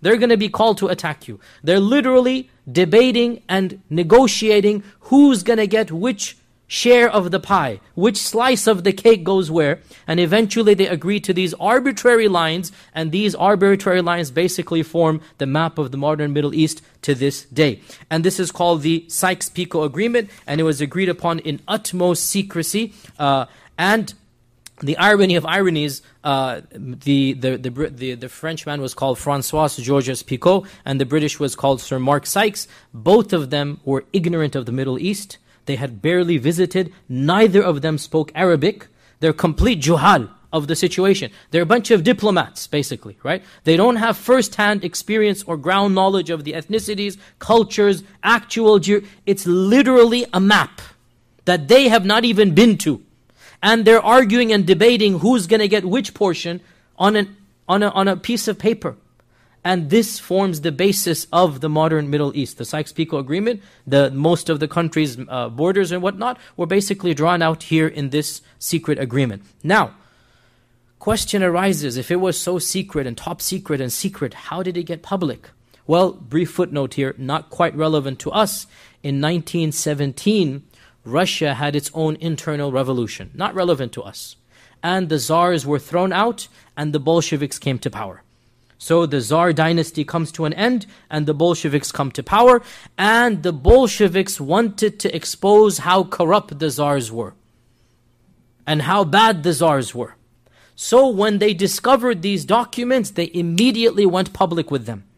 They're going to be called to attack you. They're literally debating and negotiating who's going to get which share of the pie, which slice of the cake goes where, and eventually they agree to these arbitrary lines, and these arbitrary lines basically form the map of the modern Middle East to this day. And this is called the Sykes-Picot Agreement, and it was agreed upon in utmost secrecy, uh, and the irony of ironies, uh, the, the, the, the, the Frenchman was called François Georges Picot, and the British was called Sir Mark Sykes. Both of them were ignorant of the Middle East. They had barely visited. Neither of them spoke Arabic. They're complete juhal of the situation. They're a bunch of diplomats, basically, right? They don't have first-hand experience or ground knowledge of the ethnicities, cultures, actual... Ge- it's literally a map that they have not even been to. And they're arguing and debating who's going to get which portion on, an, on, a, on a piece of paper. And this forms the basis of the modern Middle East. The Sykes-Picot Agreement, the most of the country's uh, borders and whatnot, were basically drawn out here in this secret agreement. Now, question arises, if it was so secret and top secret and secret, how did it get public? Well, brief footnote here, not quite relevant to us. In nineteen seventeen, Russia had its own internal revolution, not relevant to us. And the Tsars were thrown out and the Bolsheviks came to power. So the Tsar dynasty comes to an end and the Bolsheviks come to power, and the Bolsheviks wanted to expose how corrupt the Tsars were and how bad the Tsars were. So when they discovered these documents, they immediately went public with them.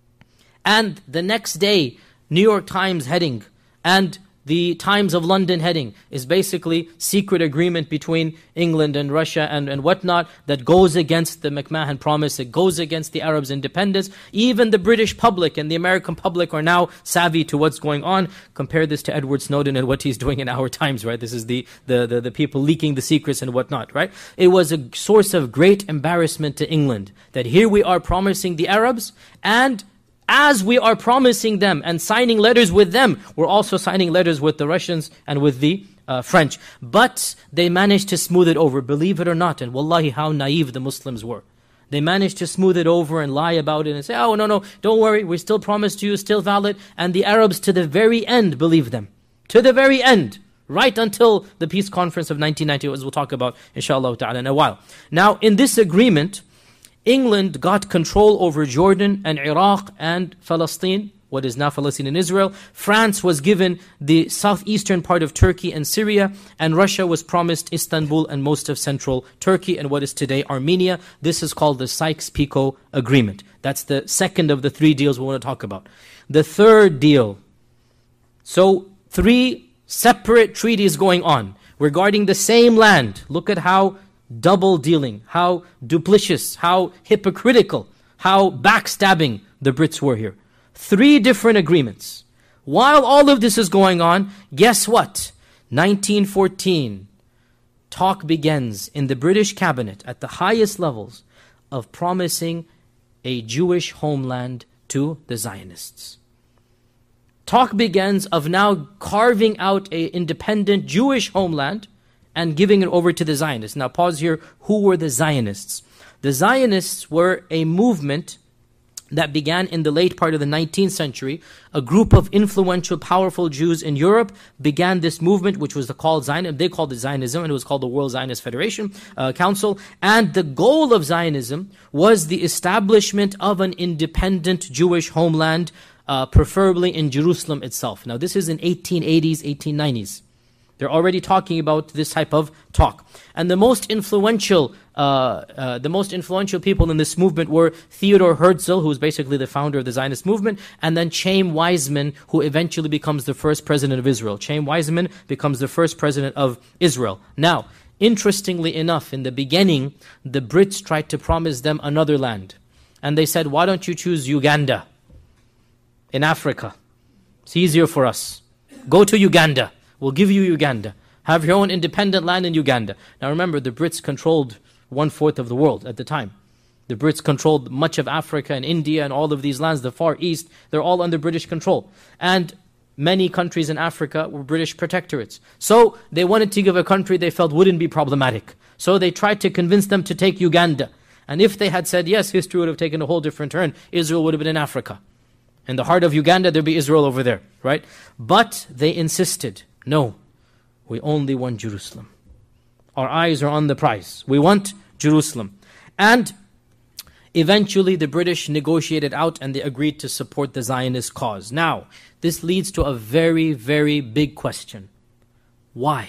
And the next day, New York Times heading and the Times of London heading is basically secret agreement between England and Russia and, and whatnot that goes against the McMahon Promise, it goes against the Arabs' independence. Even the British public and the American public are now savvy to what's going on. Compare this to Edward Snowden and what he's doing in our times, right? This is the, the, the, the people leaking the secrets and whatnot, right? It was a source of great embarrassment to England that here we are promising the Arabs, and as we are promising them and signing letters with them, we're also signing letters with the Russians and with the uh, French. But they managed to smooth it over, believe it or not. And wallahi, how naive the Muslims were. They managed to smooth it over and lie about it and say, oh, no, no, don't worry, we still promise to you, still valid. And the Arabs to the very end believed them. To the very end. Right until the peace conference of nineteen ninety, as we'll talk about, inshallah ta'ala, in a while. Now, in this agreement, England got control over Jordan and Iraq and Palestine, what is now Palestine and Israel. France was given the southeastern part of Turkey and Syria, and Russia was promised Istanbul and most of central Turkey and what is today Armenia. This is called the Sykes-Picot Agreement. That's the second of the three deals we want to talk about. The third deal. So three separate treaties going on regarding the same land. Look at how double dealing, how duplicitous, how hypocritical, how backstabbing the Brits were here. Three different agreements. While all of this is going on, guess what? nineteen fourteen, talk begins in the British cabinet at the highest levels of promising a Jewish homeland to the Zionists. Talk begins of now carving out an independent Jewish homeland and giving it over to the Zionists. Now pause here. Who were the Zionists? The Zionists were a movement that began in the late part of the nineteenth century. A group of influential, powerful Jews in Europe began this movement, which was the called Zionism. They called it Zionism, and it was called the World Zionist Federation uh, Council. And the goal of Zionism was the establishment of an independent Jewish homeland, uh, preferably in Jerusalem itself. Now this is in eighteen eighties, eighteen nineties. They're already talking about this type of talk. And the most influential uh, uh, the most influential people in this movement were Theodor Herzl, who was basically the founder of the Zionist movement, and then Chaim Weizmann, who eventually becomes the first president of Israel. Chaim Weizmann becomes the first president of Israel. Now, interestingly enough, in the beginning, the Brits tried to promise them another land. And they said, why don't you choose Uganda in Africa? It's easier for us. Go to Uganda. We'll give you Uganda. Have your own independent land in Uganda. Now remember, the Brits controlled one-fourth of the world at the time. The Brits controlled much of Africa and India and all of these lands, the Far East. They're all under British control. And many countries in Africa were British protectorates. So they wanted to give a country they felt wouldn't be problematic. So they tried to convince them to take Uganda. And if they had said yes, history would have taken a whole different turn. Israel would have been in Africa. In the heart of Uganda, there'd be Israel over there, right? But they insisted, no, we only want Jerusalem. Our eyes are on the prize. We want Jerusalem. And eventually the British negotiated out and they agreed to support the Zionist cause. Now, this leads to a very, very big question. Why?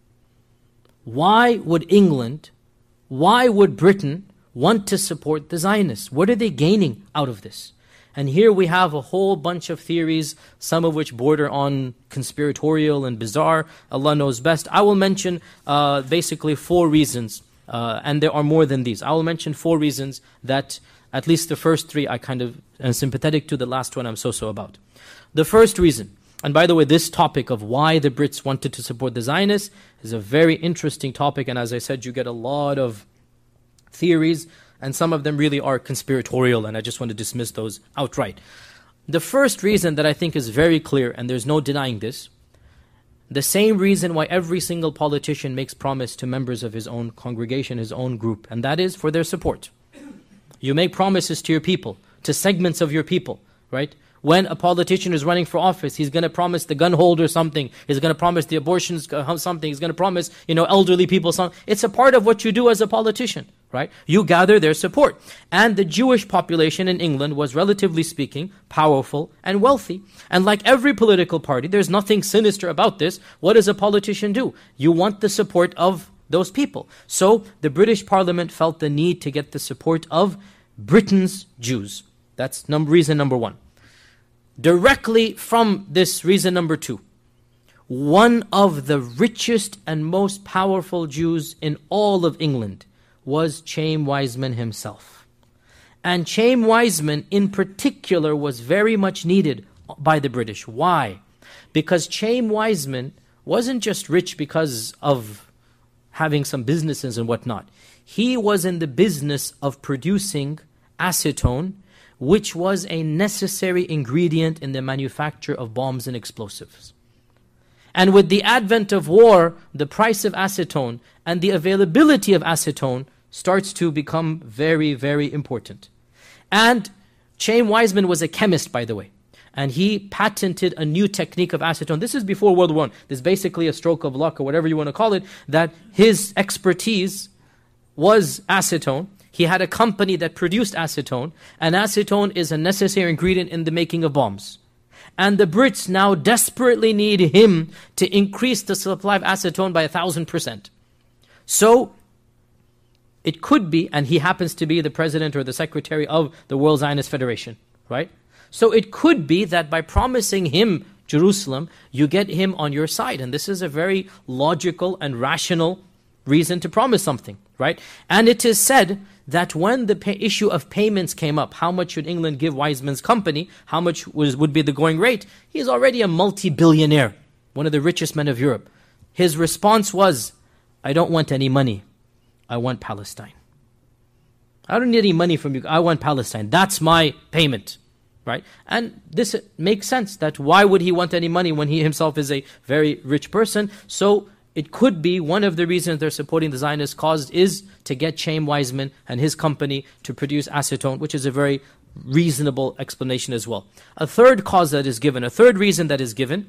Why would England, why would Britain want to support the Zionists? What are they gaining out of this? And here we have a whole bunch of theories, some of which border on conspiratorial and bizarre. Allah knows best. I will mention uh, basically four reasons, uh, and there are more than these. I will mention four reasons that at least the first three I kind of am sympathetic to, the last one I'm so-so about. The first reason, and by the way, this topic of why the Brits wanted to support the Zionists is a very interesting topic, and as I said, you get a lot of theories, and some of them really are conspiratorial, and I just want to dismiss those outright. The first reason that I think is very clear, and there's no denying this, the same reason why every single politician makes promise to members of his own congregation, his own group, and that is for their support. You make promises to your people, to segments of your people, right? When a politician is running for office, he's going to promise the gun holder something. He's going to promise the abortions something. He's going to promise, you know, elderly people something. It's a part of what you do as a politician, right? You gather their support. And the Jewish population in England was, relatively speaking, powerful and wealthy. And like every political party, there's nothing sinister about this. What does a politician do? You want the support of those people. So the British Parliament felt the need to get the support of Britain's Jews. That's num- reason number one. Directly from this reason number two, one of the richest and most powerful Jews in all of England was Chaim Weizmann himself. And Chaim Weizmann in particular was very much needed by the British. Why? Because Chaim Weizmann wasn't just rich because of having some businesses and whatnot. He was in the business of producing acetone, which was a necessary ingredient in the manufacture of bombs and explosives. And with the advent of war, the price of acetone and the availability of acetone starts to become very, very important. And Chaim Weizmann was a chemist, by the way. And he patented a new technique of acetone. This is before World War One. This is basically a stroke of luck or whatever you want to call it, that his expertise was acetone. He had a company that produced acetone, and acetone is a necessary ingredient in the making of bombs. And the Brits now desperately need him to increase the supply of acetone by a thousand percent. So, it could be, and he happens to be the president or the secretary of the World Zionist Federation, right? So it could be that by promising him Jerusalem, you get him on your side. And this is a very logical and rational reason to promise something, right? And it is said that when the pay- issue of payments came up, how much should England give Weizmann's company, how much was, would be the going rate, he's already a multi-billionaire, one of the richest men of Europe. His response was, I don't want any money, I want Palestine. I don't need any money from you, I want Palestine. That's my payment, right? And this makes sense, that why would he want any money when he himself is a very rich person? So it could be one of the reasons they're supporting the Zionist cause is to get Chaim Weizmann and his company to produce acetone, which is a very reasonable explanation as well. A third cause that is given, a third reason that is given,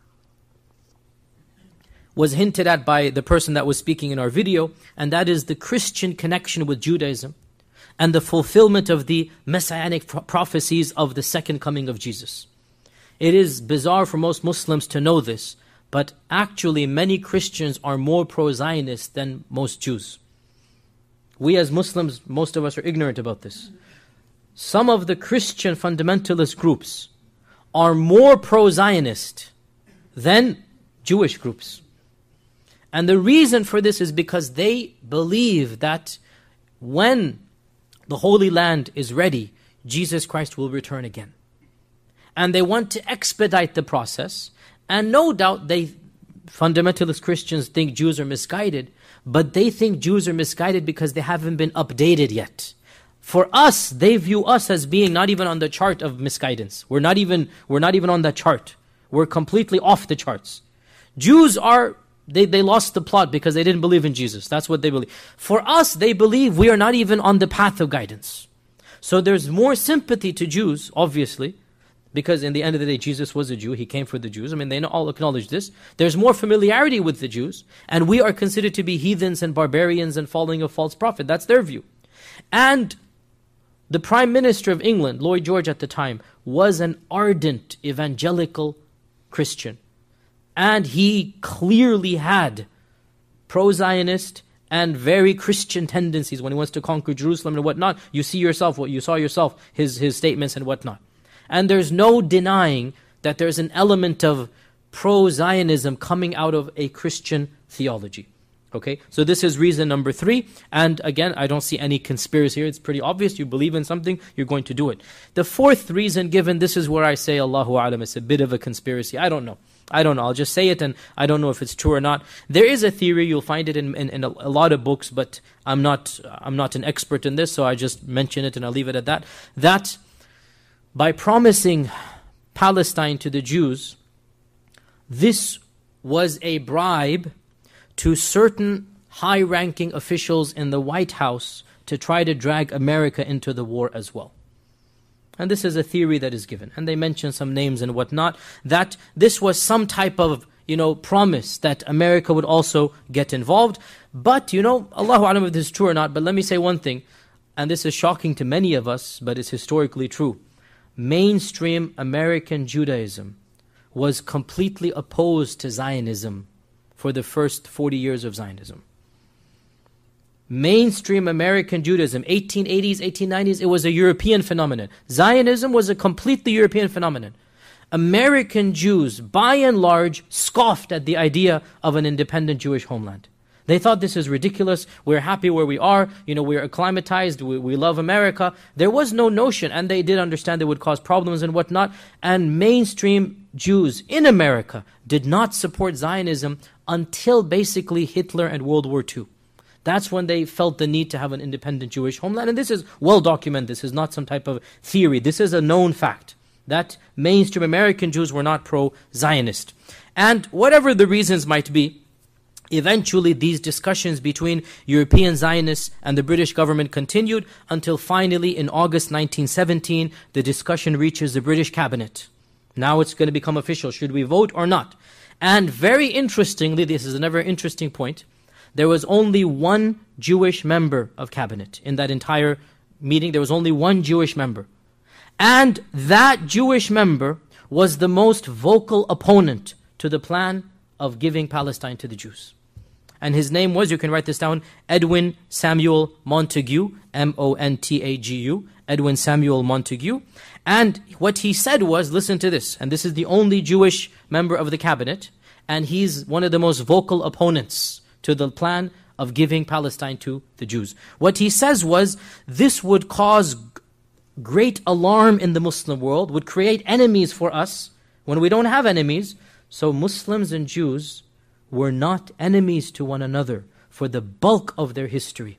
was hinted at by the person that was speaking in our video, and that is the Christian connection with Judaism and the fulfillment of the messianic pro- prophecies of the second coming of Jesus. It is bizarre for most Muslims to know this, but actually many Christians are more pro-Zionist than most Jews. We as Muslims, most of us are ignorant about this. Some of the Christian fundamentalist groups are more pro-Zionist than Jewish groups. And the reason for this is because they believe that when the Holy Land is ready, Jesus Christ will return again. And they want to expedite the process. And no doubt they, fundamentalist Christians, think Jews are misguided, but they think Jews are misguided because they haven't been updated yet. For us, they view us as being not even on the chart of misguidance. We're not even, we're not even on that chart. We're completely off the charts. Jews are They, they lost the plot because they didn't believe in Jesus. That's what they believe. For us, they believe we are not even on the path of guidance. So there's more sympathy to Jews, obviously, because in the end of the day, Jesus was a Jew. He came for the Jews. I mean, they all acknowledge this. There's more familiarity with the Jews, and we are considered to be heathens and barbarians and following a false prophet. That's their view. And the Prime Minister of England, Lloyd George at the time, was an ardent evangelical Christian. And he clearly had pro-Zionist and very Christian tendencies when he wants to conquer Jerusalem and whatnot. You see yourself, what you saw yourself, his, his statements and whatnot. And there's no denying that there's an element of pro-Zionism coming out of a Christian theology. Okay, so this is reason number three. And again, I don't see any conspiracy here. It's pretty obvious. You believe in something, you're going to do it. The fourth reason given, this is where I say, Allahu A'lam, it's a bit of a conspiracy. I don't know. I don't know. I'll just say it, and I don't know if it's true or not. There is a theory. You'll find it in, in, in a, a lot of books, but I'm not I'm not an expert in this, so I just mention it and I'll leave it at that. That by promising Palestine to the Jews, this was a bribe to certain high-ranking officials in the White House to try to drag America into the war as well. And this is a theory that is given. And they mention some names and whatnot, that this was some type of, you know, promise that America would also get involved. But, you know, Allahu A'lam if this is true or not, but let me say one thing, and this is shocking to many of us, but it's historically true. Mainstream American Judaism was completely opposed to Zionism for the first forty years of Zionism. Mainstream American Judaism, eighteen eighties, eighteen nineties, it was a European phenomenon. Zionism was a completely European phenomenon. American Jews, by and large, scoffed at the idea of an independent Jewish homeland. They thought this is ridiculous, we're happy where we are, you know, we're acclimatized, we, we love America. There was no notion, and they did understand it would cause problems and whatnot, and mainstream Jews in America did not support Zionism until basically Hitler and World War Two. That's when they felt the need to have an independent Jewish homeland. And this is well documented. This is not some type of theory. This is a known fact that mainstream American Jews were not pro-Zionist. And whatever the reasons might be, eventually these discussions between European Zionists and the British government continued until finally in August nineteen seventeen, the discussion reaches the British cabinet. Now it's going to become official. Should we vote or not? And very interestingly, this is another interesting point, there was only one Jewish member of cabinet in that entire meeting. There was only one Jewish member. And that Jewish member was the most vocal opponent to the plan of giving Palestine to the Jews. And his name was, you can write this down, Edwin Samuel Montagu, M O N T A G U, Edwin Samuel Montagu. And what he said was, listen to this, and this is the only Jewish member of the cabinet, and he's one of the most vocal opponents to the plan of giving Palestine to the Jews. What he says was, this would cause great alarm in the Muslim world, would create enemies for us when we don't have enemies. So Muslims and Jews were not enemies to one another for the bulk of their history.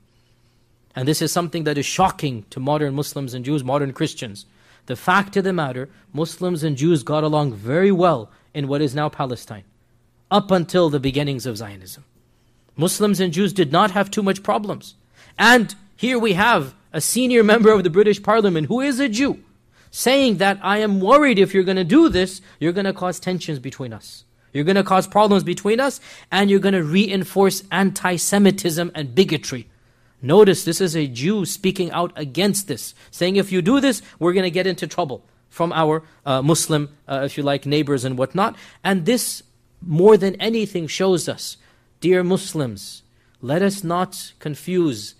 And this is something that is shocking to modern Muslims and Jews, modern Christians. The fact of the matter, Muslims and Jews got along very well in what is now Palestine, up until the beginnings of Zionism. Muslims and Jews did not have too much problems. And here we have a senior member of the British Parliament who is a Jew, saying that I am worried if you're going to do this, you're going to cause tensions between us. You're going to cause problems between us, and you're going to reinforce anti-Semitism and bigotry. Notice this is a Jew speaking out against this, saying if you do this, we're going to get into trouble from our uh, Muslim, uh, if you like, neighbors and whatnot. And this, more than anything, shows us, dear Muslims, let us not confuse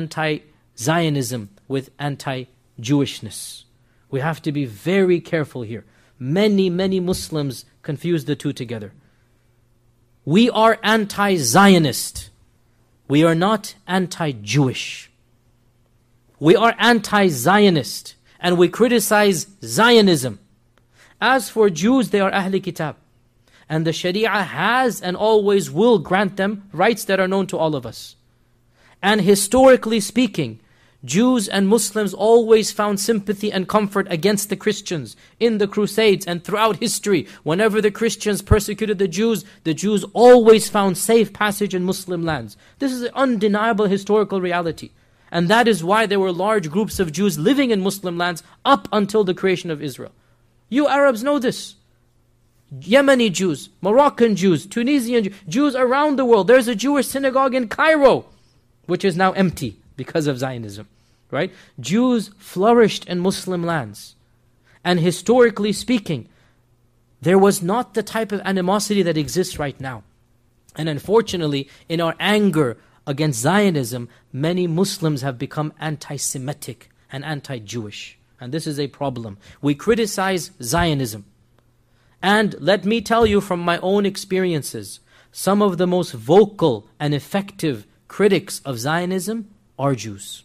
anti-Zionism with anti-Jewishness. We have to be very careful here. Many, many Muslims confuse the two together. We are anti-Zionist. We are not anti-Jewish. We are anti-Zionist, and we criticize Zionism. As for Jews, they are Ahl Kitab. And the Sharia has and always will grant them rights that are known to all of us. And historically speaking, Jews and Muslims always found sympathy and comfort against the Christians in the Crusades and throughout history. Whenever the Christians persecuted the Jews, the Jews always found safe passage in Muslim lands. This is an undeniable historical reality. And that is why there were large groups of Jews living in Muslim lands up until the creation of Israel. You Arabs know this. Yemeni Jews, Moroccan Jews, Tunisian Jews, Jews around the world. There's a Jewish synagogue in Cairo, which is now empty because of Zionism. Right? Jews flourished in Muslim lands. And historically speaking, there was not the type of animosity that exists right now. And unfortunately, in our anger against Zionism, many Muslims have become anti-Semitic and anti-Jewish. And this is a problem. We criticize Zionism. And let me tell you from my own experiences, some of the most vocal and effective critics of Zionism are Jews.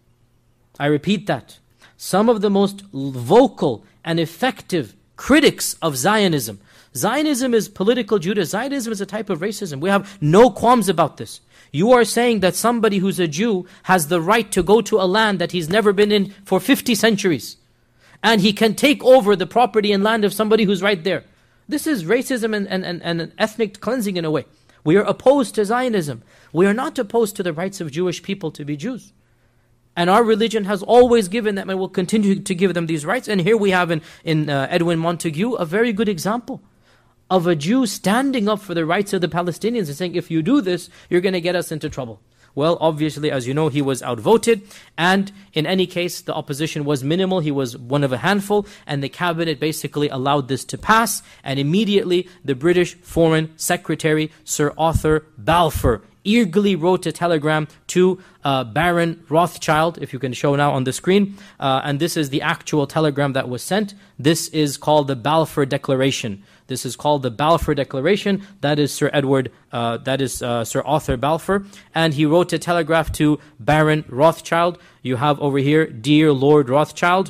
I repeat that. Some of the most vocal and effective critics of Zionism. Zionism is political Judaism. Zionism is a type of racism. We have no qualms about this. You are saying that somebody who's a Jew has the right to go to a land that he's never been in for fifty centuries. And he can take over the property and land of somebody who's right there. This is racism and, and, and, and ethnic cleansing in a way. We are opposed to Zionism. We are not opposed to the rights of Jewish people to be Jews. And our religion has always given them and will continue to give them these rights. And here we have in, in uh, Edwin Montague a very good example of a Jew standing up for the rights of the Palestinians and saying, if you do this, you're going to get us into trouble. Well, obviously, as you know, he was outvoted. And in any case, the opposition was minimal. He was one of a handful. And the cabinet basically allowed this to pass. And immediately, the British Foreign Secretary, Sir Arthur Balfour, eagerly wrote a telegram to uh, Baron Rothschild, if you can show now on the screen. Uh, and this is the actual telegram that was sent. This is called the Balfour Declaration. This is called the Balfour Declaration. That is Sir Edward, uh, that is uh, Sir Arthur Balfour. And he wrote a telegraph to Baron Rothschild. You have over here, Dear Lord Rothschild,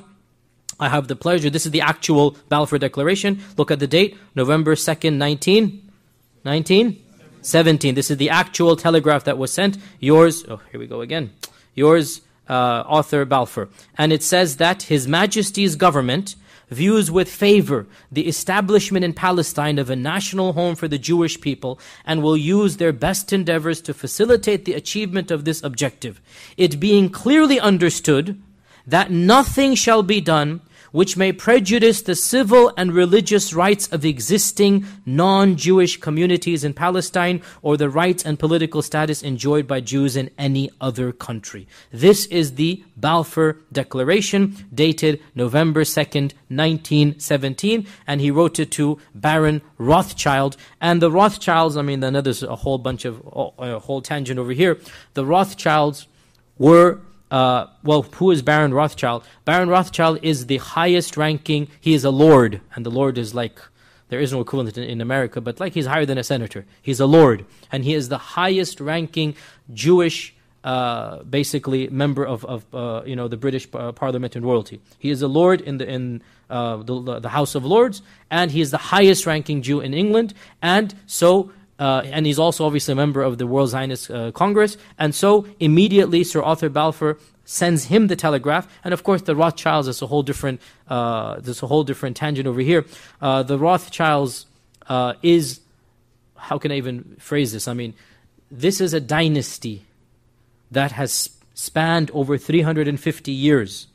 I have the pleasure. This is the actual Balfour Declaration. Look at the date, November second, nineteen, nineteen? seventeen. This is the actual telegraph that was sent. Yours, oh, here we go again. Yours, uh, Arthur Balfour. And it says that His Majesty's government views with favor the establishment in Palestine of a national home for the Jewish people and will use their best endeavors to facilitate the achievement of this objective. It being clearly understood that nothing shall be done which may prejudice the civil and religious rights of existing non-Jewish communities in Palestine or the rights and political status enjoyed by Jews in any other country. This is the Balfour Declaration, dated November second, nineteen seventeen, and he wrote it to Baron Rothschild. And the Rothschilds, I mean, then there's a whole bunch of, a whole tangent over here. The Rothschilds were Uh, well, who is Baron Rothschild? Baron Rothschild is the highest ranking, he is a lord, and the lord is like, there is no equivalent in, in America, but like he's higher than a senator. He's a lord, and he is the highest ranking Jewish, uh, basically, member of, of uh, you know, the British uh, Parliament and royalty. He is a lord in the, in uh, the, the House of Lords, and he is the highest ranking Jew in England, and so Uh, and he's also obviously a member of the World Zionist uh, Congress. And so immediately Sir Arthur Balfour sends him the telegraph. And of course the Rothschilds is a whole different, uh, there's a whole different tangent over here. Uh, the Rothschilds uh, is, how can I even phrase this? I mean, this is a dynasty that has spanned over three hundred fifty years.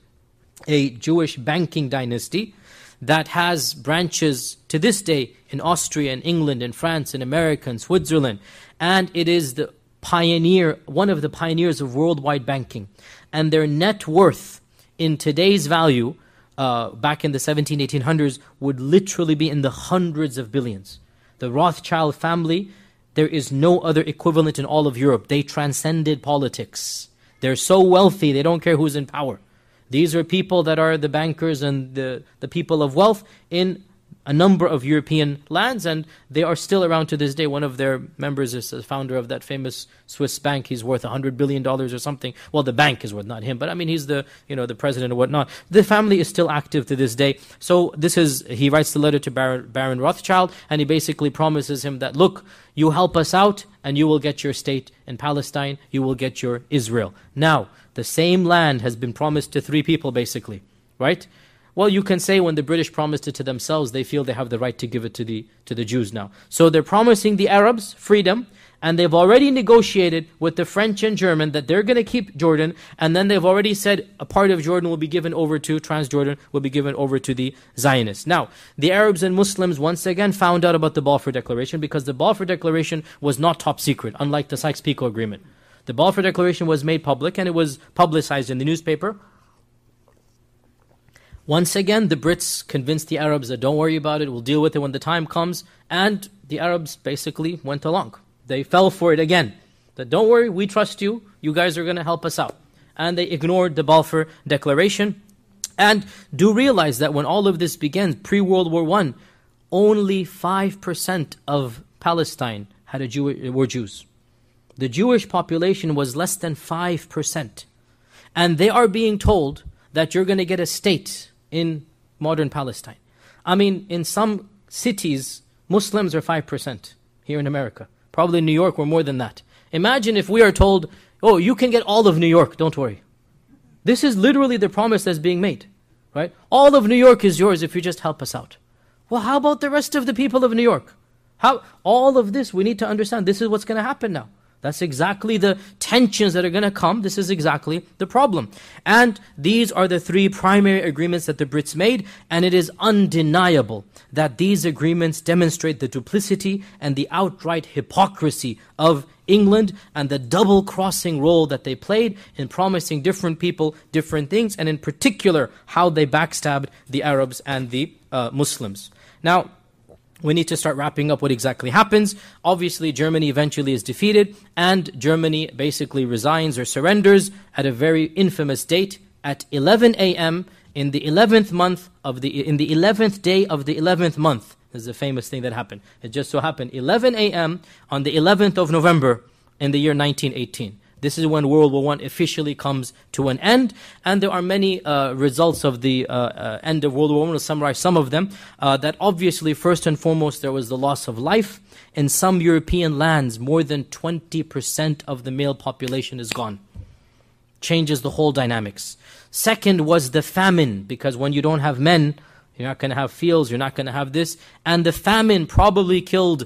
A Jewish banking dynasty that has branches to this day in Austria and England and France and America and Switzerland. And it is the pioneer, one of the pioneers of worldwide banking. And their net worth in today's value, uh, back in the seventeen, eighteen hundreds, would literally be in the hundreds of billions. The Rothschild family, there is no other equivalent in all of Europe. They transcended politics. They're so wealthy, they don't care who's in power. These are people that are the bankers and the, the people of wealth in a number of European lands, and they are still around to this day. One of their members is the founder of that famous Swiss bank. He's worth one hundred billion dollars or something. Well, the bank is worth, not him, but I mean, he's the, you know, the president or whatnot. The family is still active to this day. So this is, he writes the letter to Baron, Baron Rothschild, and he basically promises him that, look, you help us out, and you will get your state in Palestine, you will get your Israel. Now, the same land has been promised to three people, basically, right? Well, you can say when the British promised it to themselves, they feel they have the right to give it to the to the Jews now. So they're promising the Arabs freedom, and they've already negotiated with the French and German that they're going to keep Jordan, and then they've already said a part of Jordan will be given over to, Transjordan will be given over to the Zionists. Now, the Arabs and Muslims once again found out about the Balfour Declaration, because the Balfour Declaration was not top secret, unlike the Sykes-Picot Agreement. The Balfour Declaration was made public, and it was publicized in the newspaper. Once again, the Brits convinced the Arabs that don't worry about it, we'll deal with it when the time comes. And the Arabs basically went along. They fell for it again. That don't worry, we trust you, you guys are going to help us out. And they ignored the Balfour Declaration. And do realize that when all of this began, pre-World War One, only five percent of Palestine had a Jew- were Jews. The Jewish population was less than five percent. And they are being told that you're going to get a state in modern Palestine. I mean, in some cities, Muslims are five percent here in America. Probably in New York, we're more than that. Imagine if we are told, oh, you can get all of New York, don't worry. This is literally the promise that's being made, right? All of New York is yours if you just help us out. Well, how about the rest of the people of New York? How all of this, we need to understand, this is what's going to happen now. That's exactly the tensions that are going to come. This is exactly the problem. And these are the three primary agreements that the Brits made, and it is undeniable that these agreements demonstrate the duplicity and the outright hypocrisy of England and the double-crossing role that they played in promising different people different things, and in particular, how they backstabbed the Arabs and the uh, Muslims. Now, we need to start wrapping up what exactly happens. Obviously, Germany eventually is defeated, and Germany basically resigns or surrenders at a very infamous date at eleven a.m. in the eleventh month of the in the eleventh day of the eleventh month. This is a famous thing that happened. It just so happened eleven a.m. on the eleventh of November in the year nineteen eighteen. This is when World War One officially comes to an end, and there are many uh, results of the uh, uh, end of World War One. We'll summarize some of them. Uh, that obviously, first and foremost, there was the loss of life. In some European lands, more than twenty percent of the male population is gone. Changes the whole dynamics. Second was the famine, because when you don't have men, you're not going to have fields, you're not going to have this. And the famine probably killed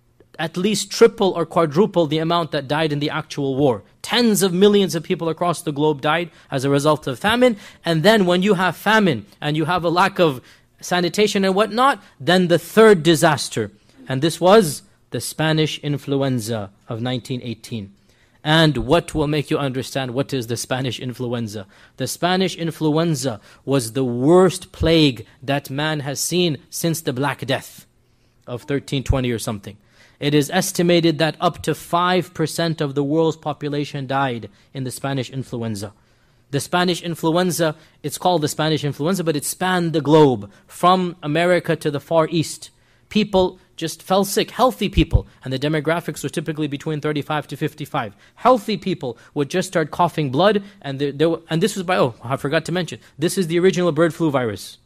at least triple or quadruple the amount that died in the actual war. Tens of millions of people across the globe died as a result of famine. And then when you have famine and you have a lack of sanitation and whatnot, then the third disaster. And this was the Spanish influenza of nineteen eighteen. And what will make you understand what is the Spanish influenza? The Spanish influenza was the worst plague that man has seen since the Black Death of thirteen twenty or something. It is estimated that up to five percent of the world's population died in the Spanish influenza. The Spanish influenza, it's called the Spanish influenza, but it spanned the globe, from America to the Far East. People just fell sick, healthy people, and the demographics were typically between thirty-five to fifty-five. Healthy people would just start coughing blood, and there, there, and this was by, oh, I forgot to mention, this is the original bird flu virus.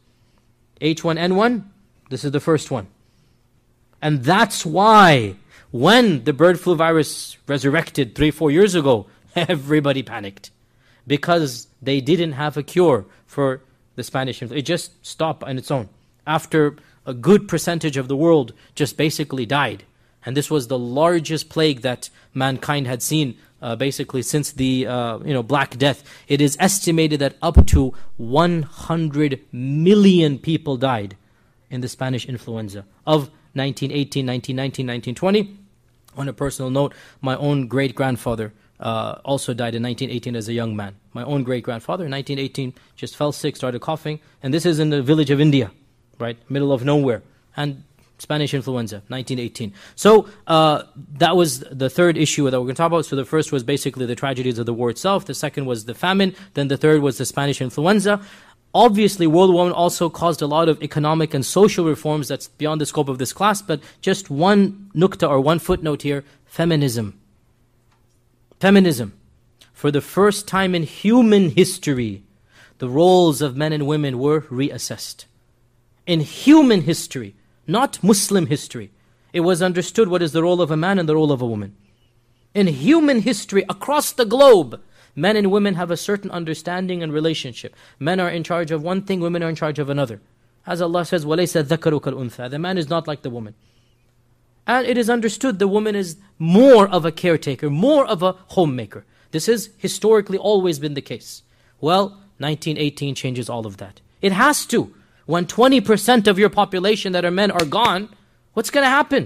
H one N one, this is the first one. And that's why when the bird flu virus resurrected three, four years ago, everybody panicked. Because they didn't have a cure for the Spanish influenza. It just stopped on its own. After a good percentage of the world just basically died. And this was the largest plague that mankind had seen uh, basically since the uh, you know Black Death. It is estimated that up to one hundred million people died in the Spanish influenza of nineteen eighteen, nineteen nineteen, nineteen twenty. On a personal note, my own great-grandfather uh, also died in nineteen eighteen as a young man. My own great-grandfather in nineteen eighteen just fell sick, started coughing, and this is in the village of India, right, middle of nowhere, and Spanish influenza, nineteen eighteen. So uh, that was the third issue that we're going to talk about. So the first was basically the tragedies of the war itself. The second was the famine. Then the third was the Spanish influenza. Obviously, World War One also caused a lot of economic and social reforms that's beyond the scope of this class, but just one nukta or one footnote here, feminism. Feminism. For the first time in human history, the roles of men and women were reassessed. In human history, not Muslim history, it was understood what is the role of a man and the role of a woman. In human history, across the globe, men and women have a certain understanding and relationship. Men are in charge of one thing, women are in charge of another. As Allah says, وَلَيْسَ الذَّكَرُ كَالْأُنْثَى. The man is not like the woman. And it is understood the woman is more of a caretaker, more of a homemaker. This has historically always been the case. Well, nineteen eighteen changes all of that. It has to. When twenty percent of your population that are men are gone, what's going to happen?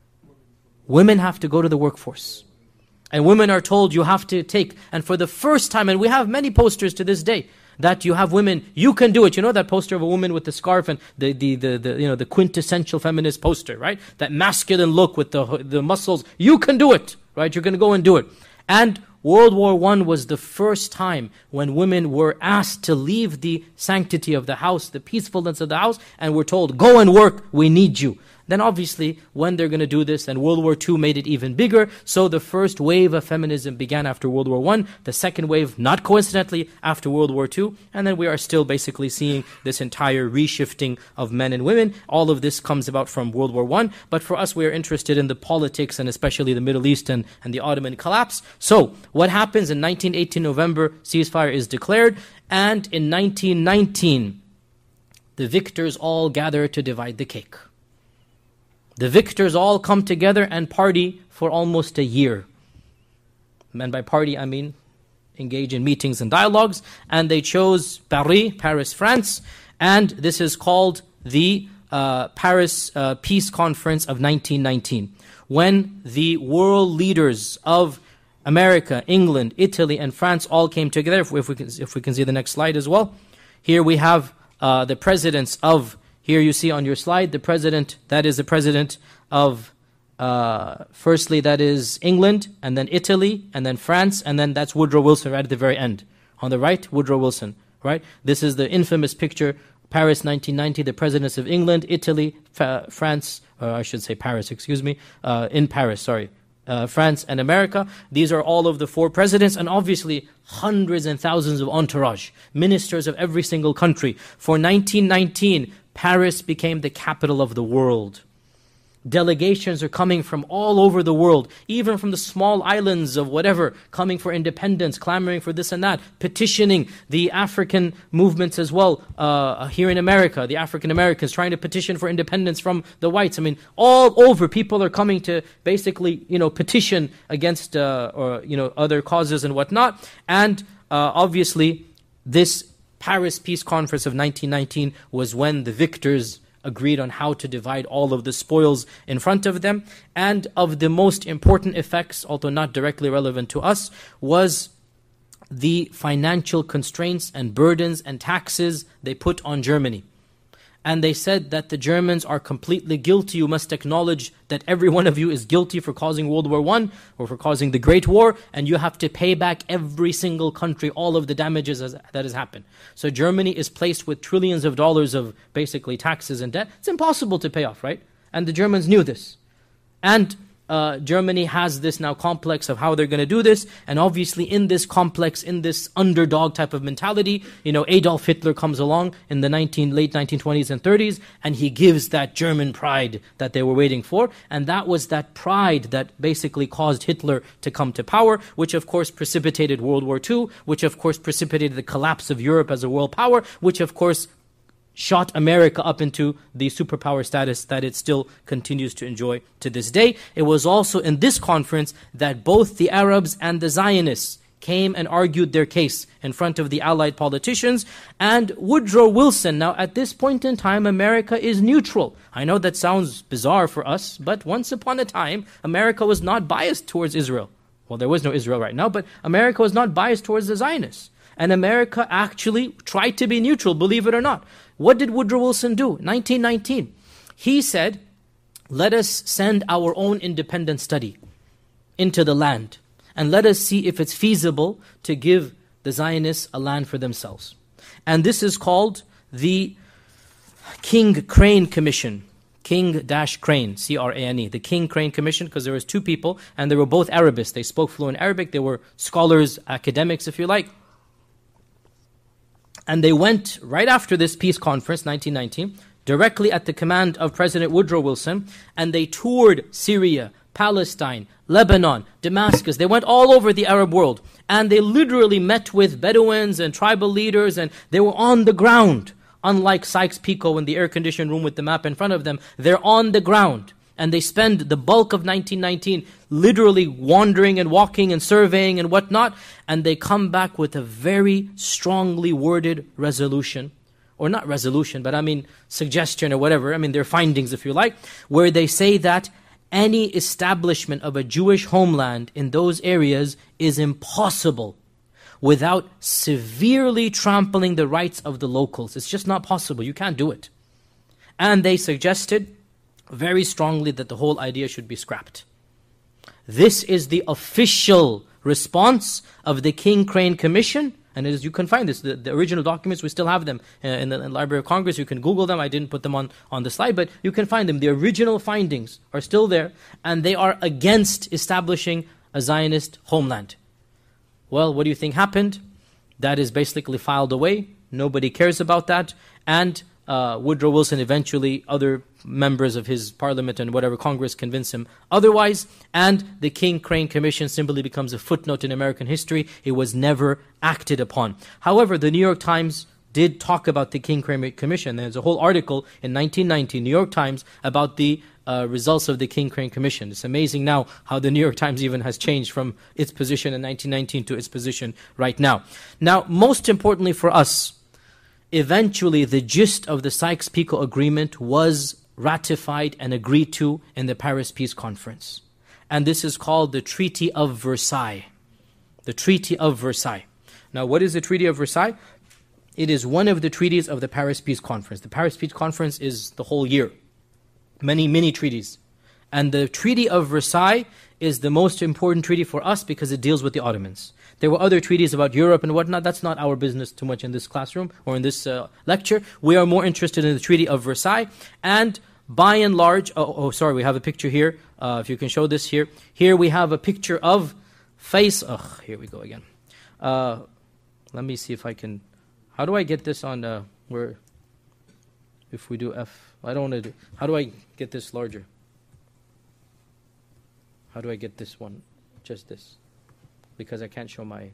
Women have to go to the workforce. And women are told you have to take, and for the first time, and we have many posters to this day, that you have women, you can do it. You know that poster of a woman with the scarf and the, the, the, the you know, the quintessential feminist poster, right? That masculine look with the, the muscles. You can do it, right? You're going to go and do it. And World War One was the first time when women were asked to leave the sanctity of the house, the peacefulness of the house, and were told, go and work, we need you. Then obviously, when they're going to do this, and World War Two made it even bigger, so the first wave of feminism began after World War One, the second wave, not coincidentally, after World War Two, and then we are still basically seeing this entire reshifting of men and women. All of this comes about from World War One, but for us, we are interested in the politics, and especially the Middle East and, and the Ottoman collapse. So, what happens in nineteen eighteen, November, ceasefire is declared, and in nineteen nineteen, the victors all gather to divide the cake. The victors all come together and party for almost a year. And by party, I mean engage in meetings and dialogues. And they chose Paris, Paris, France. And this is called the uh, Paris uh, Peace Conference of nineteen nineteen. When the world leaders of America, England, Italy, and France all came together. If we, if we, can, if we can see the next slide as well. Here we have uh, the presidents of Here you see on your slide, the president, that is the president of, uh, firstly, that is England, and then Italy, and then France, and then that's Woodrow Wilson right at the very end. On the right, Woodrow Wilson, right? This is the infamous picture, Paris nineteen ninety, the presidents of England, Italy, fa- France, or I should say Paris, excuse me, uh, in Paris, sorry. Uh, France and America. These are all of the four presidents, and obviously hundreds and thousands of entourage, ministers of every single country. For nineteen nineteen, Paris became the capital of the world. Delegations are coming from all over the world, even from the small islands of whatever, coming for independence, clamoring for this and that, petitioning the African movements as well, uh, here in America, the African Americans trying to petition for independence from the whites. I mean, all over people are coming to basically, you know, petition against, uh, or, you know, other causes and whatnot. And uh, obviously, this Paris Peace Conference of nineteen nineteen was when the victors agreed on how to divide all of the spoils in front of them. And of the most important effects, although not directly relevant to us, was the financial constraints and burdens and taxes they put on Germany. And they said that the Germans are completely guilty. You must acknowledge that every one of you is guilty for causing World War One or for causing the Great War, and you have to pay back every single country all of the damages as, that has happened. So Germany is placed with trillions of dollars of basically taxes and debt. It's impossible to pay off, right? And the Germans knew this. And Uh, Germany has this now complex of how they're going to do this, and obviously in this complex, in this underdog type of mentality, you know, Adolf Hitler comes along in the nineteen, late nineteen twenties and thirties, and he gives that German pride that they were waiting for, and that was that pride that basically caused Hitler to come to power, which of course precipitated World War Two, which of course precipitated the collapse of Europe as a world power, which of course shot America up into the superpower status that it still continues to enjoy to this day. It was also in this conference that both the Arabs and the Zionists came and argued their case in front of the Allied politicians. And Woodrow Wilson, now at this point in time, America is neutral. I know that sounds bizarre for us, but once upon a time, America was not biased towards Israel. Well, there was no Israel right now, but America was not biased towards the Zionists. And America actually tried to be neutral, believe it or not. What did Woodrow Wilson do? nineteen nineteen. He said, let us send our own independent study into the land, and let us see if it's feasible to give the Zionists a land for themselves. And this is called the King Crane Commission. King-Crane, C R A N E, the King Crane Commission, because there was two people, and they were both Arabists. They spoke fluent Arabic. They were scholars, academics, if you like. And they went right after this peace conference, nineteen nineteen, directly at the command of President Woodrow Wilson, and they toured Syria, Palestine, Lebanon, Damascus. They went all over the Arab world, and they literally met with Bedouins and tribal leaders, and they were on the ground. Unlike Sykes-Picot in the air-conditioned room with the map in front of them, they're on the ground. And they spend the bulk of nineteen nineteen literally wandering and walking and surveying and whatnot, and they come back with a very strongly worded resolution, or not resolution, but I mean suggestion or whatever, I mean their findings if you like, where they say that any establishment of a Jewish homeland in those areas is impossible without severely trampling the rights of the locals. It's just not possible. You can't do it. And they suggested very strongly that the whole idea should be scrapped. This is the official response of the King Crane Commission. And as you can find this, the, the original documents, we still have them uh, in, the, in the Library of Congress. You can Google them. I didn't put them on, on the slide, but you can find them. The original findings are still there, and they are against establishing a Zionist homeland. Well, what do you think happened? That is basically filed away. Nobody cares about that. And uh, Woodrow Wilson eventually, other members of his parliament and whatever Congress convince him otherwise. And the King Crane Commission simply becomes a footnote in American history. It was never acted upon. However, the New York Times did talk about the King Crane Commission. There's a whole article in nineteen ninety, New York Times, about the Uh, results of the King Crane Commission. It's amazing now how the New York Times even has changed from its position in nineteen nineteen to its position right now. Now, most importantly for us, eventually the gist of the Sykes-Picot Agreement was ratified and agreed to in the Paris Peace Conference. And this is called the Treaty of Versailles. The Treaty of Versailles. Now, what is the Treaty of Versailles? It is one of the treaties of the Paris Peace Conference. The Paris Peace Conference is the whole year. Many, many treaties. And the Treaty of Versailles is the most important treaty for us because it deals with the Ottomans. There were other treaties about Europe and whatnot. That's not our business too much in this classroom or in this uh, lecture. We are more interested in the Treaty of Versailles. And by and large, oh, oh sorry, we have a picture here. Uh, if you can show this here. Here we have a picture of Faisal. Oh, here we go again. Uh, let me see if I can... How do I get this on... Uh, where? If we do F... I don't want to do... How do I get this larger? How do I get this one? Just this. Because I can't show my...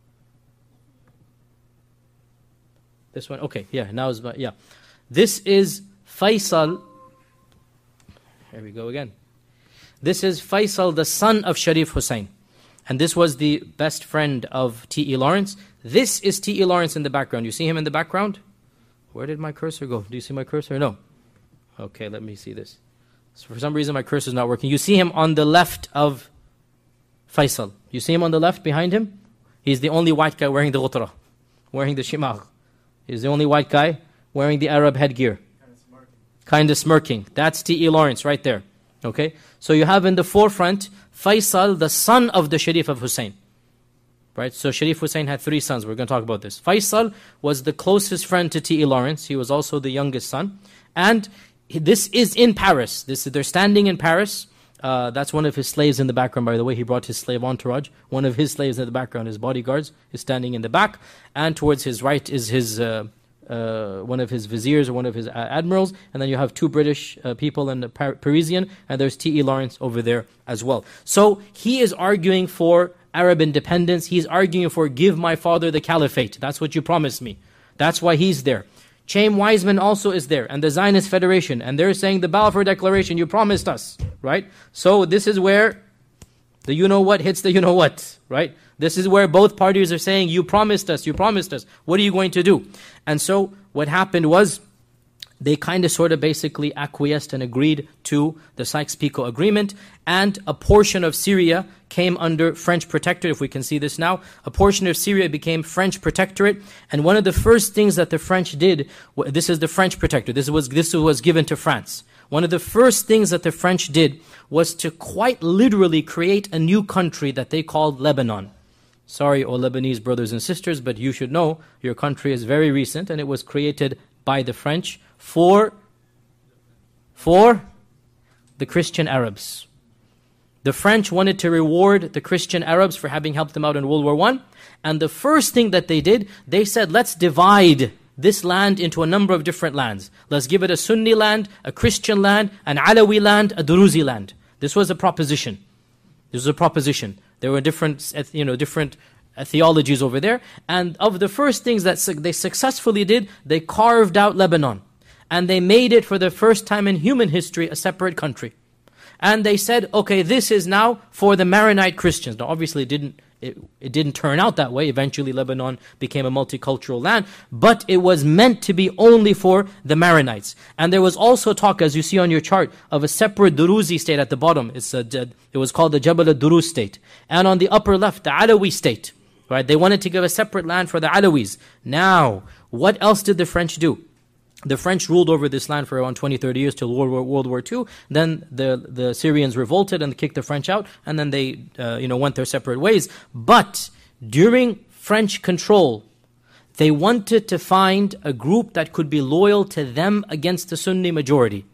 This one? Okay, yeah, now is my... Yeah. This is Faisal... Here we go again. This is Faisal, the son of Sharif Hussain. And this was the best friend of T E Lawrence. This is T E Lawrence in the background. You see him in the background? Where did my cursor go? Do you see my cursor? No. Okay, let me see this. So for some reason my cursor is not working. You see him on the left of Faisal. You see him on the left behind him? He's the only white guy wearing the ghutra, wearing the shimagh. He's the only white guy wearing the Arab headgear. Kind of smirking. Kind of smirking. That's T E Lawrence right there. Okay? So you have in the forefront Faisal, the son of the Sharif of Hussein. Right? So Sharif Hussein had three sons. We're going to talk about this. Faisal was the closest friend to T E Lawrence. He was also the youngest son. And this is in Paris. This is, they're standing in Paris. Uh, that's one of his slaves in the background, by the way. He brought his slave entourage. One of his slaves in the background, his bodyguards, is standing in the back. And towards his right is his uh, uh, one of his viziers or one of his uh, admirals. And then you have two British uh, people and a Par- Parisian. And there's T E Lawrence over there as well. So he is arguing for Arab independence. He's arguing for give my father the caliphate. That's what you promised me. That's why he's there. Chaim Weizmann also is there, and the Zionist Federation, and they're saying the Balfour Declaration, you promised us, right? So this is where the you-know-what hits the you-know-what, right? This is where both parties are saying, you promised us, you promised us, what are you going to do? And so what happened was, they kind of sort of basically acquiesced and agreed to the Sykes-Picot Agreement, and a portion of Syria came under French protectorate. If we can see this now, a portion of Syria became French protectorate, and one of the first things that the French did, this is the French protectorate, this was, this was given to France. One of the first things that the French did was to quite literally create a new country that they called Lebanon. Sorry, O Lebanese brothers and sisters, but you should know your country is very recent and it was created by the French for, for the Christian Arabs. The French wanted to reward the Christian Arabs for having helped them out in World War One. And the first thing that they did, they said, let's divide this land into a number of different lands. Let's give it a Sunni land, a Christian land, an Alawi land, a Druzi land. This was a proposition. This was a proposition. There were different, you know, different theologies over there. And of the first things that su- they successfully did, they carved out Lebanon. And they made it for the first time in human history a separate country. And they said, okay, this is now for the Maronite Christians. Now obviously it didn't, it, it didn't turn out that way. Eventually Lebanon became a multicultural land. But it was meant to be only for the Maronites. And there was also talk, as you see on your chart, of a separate Druzi state at the bottom. It's a, it was called the Jabal al-Duruz state. And on the upper left, the Alawi state. Right? They wanted to give a separate land for the Alawis. Now, what else did the French do? The French ruled over this land for around twenty, thirty years till World War, World War Two. Then the, the Syrians revolted and kicked the French out. And then they uh, you know, went their separate ways. But during French control, they wanted to find a group that could be loyal to them against the Sunni majority.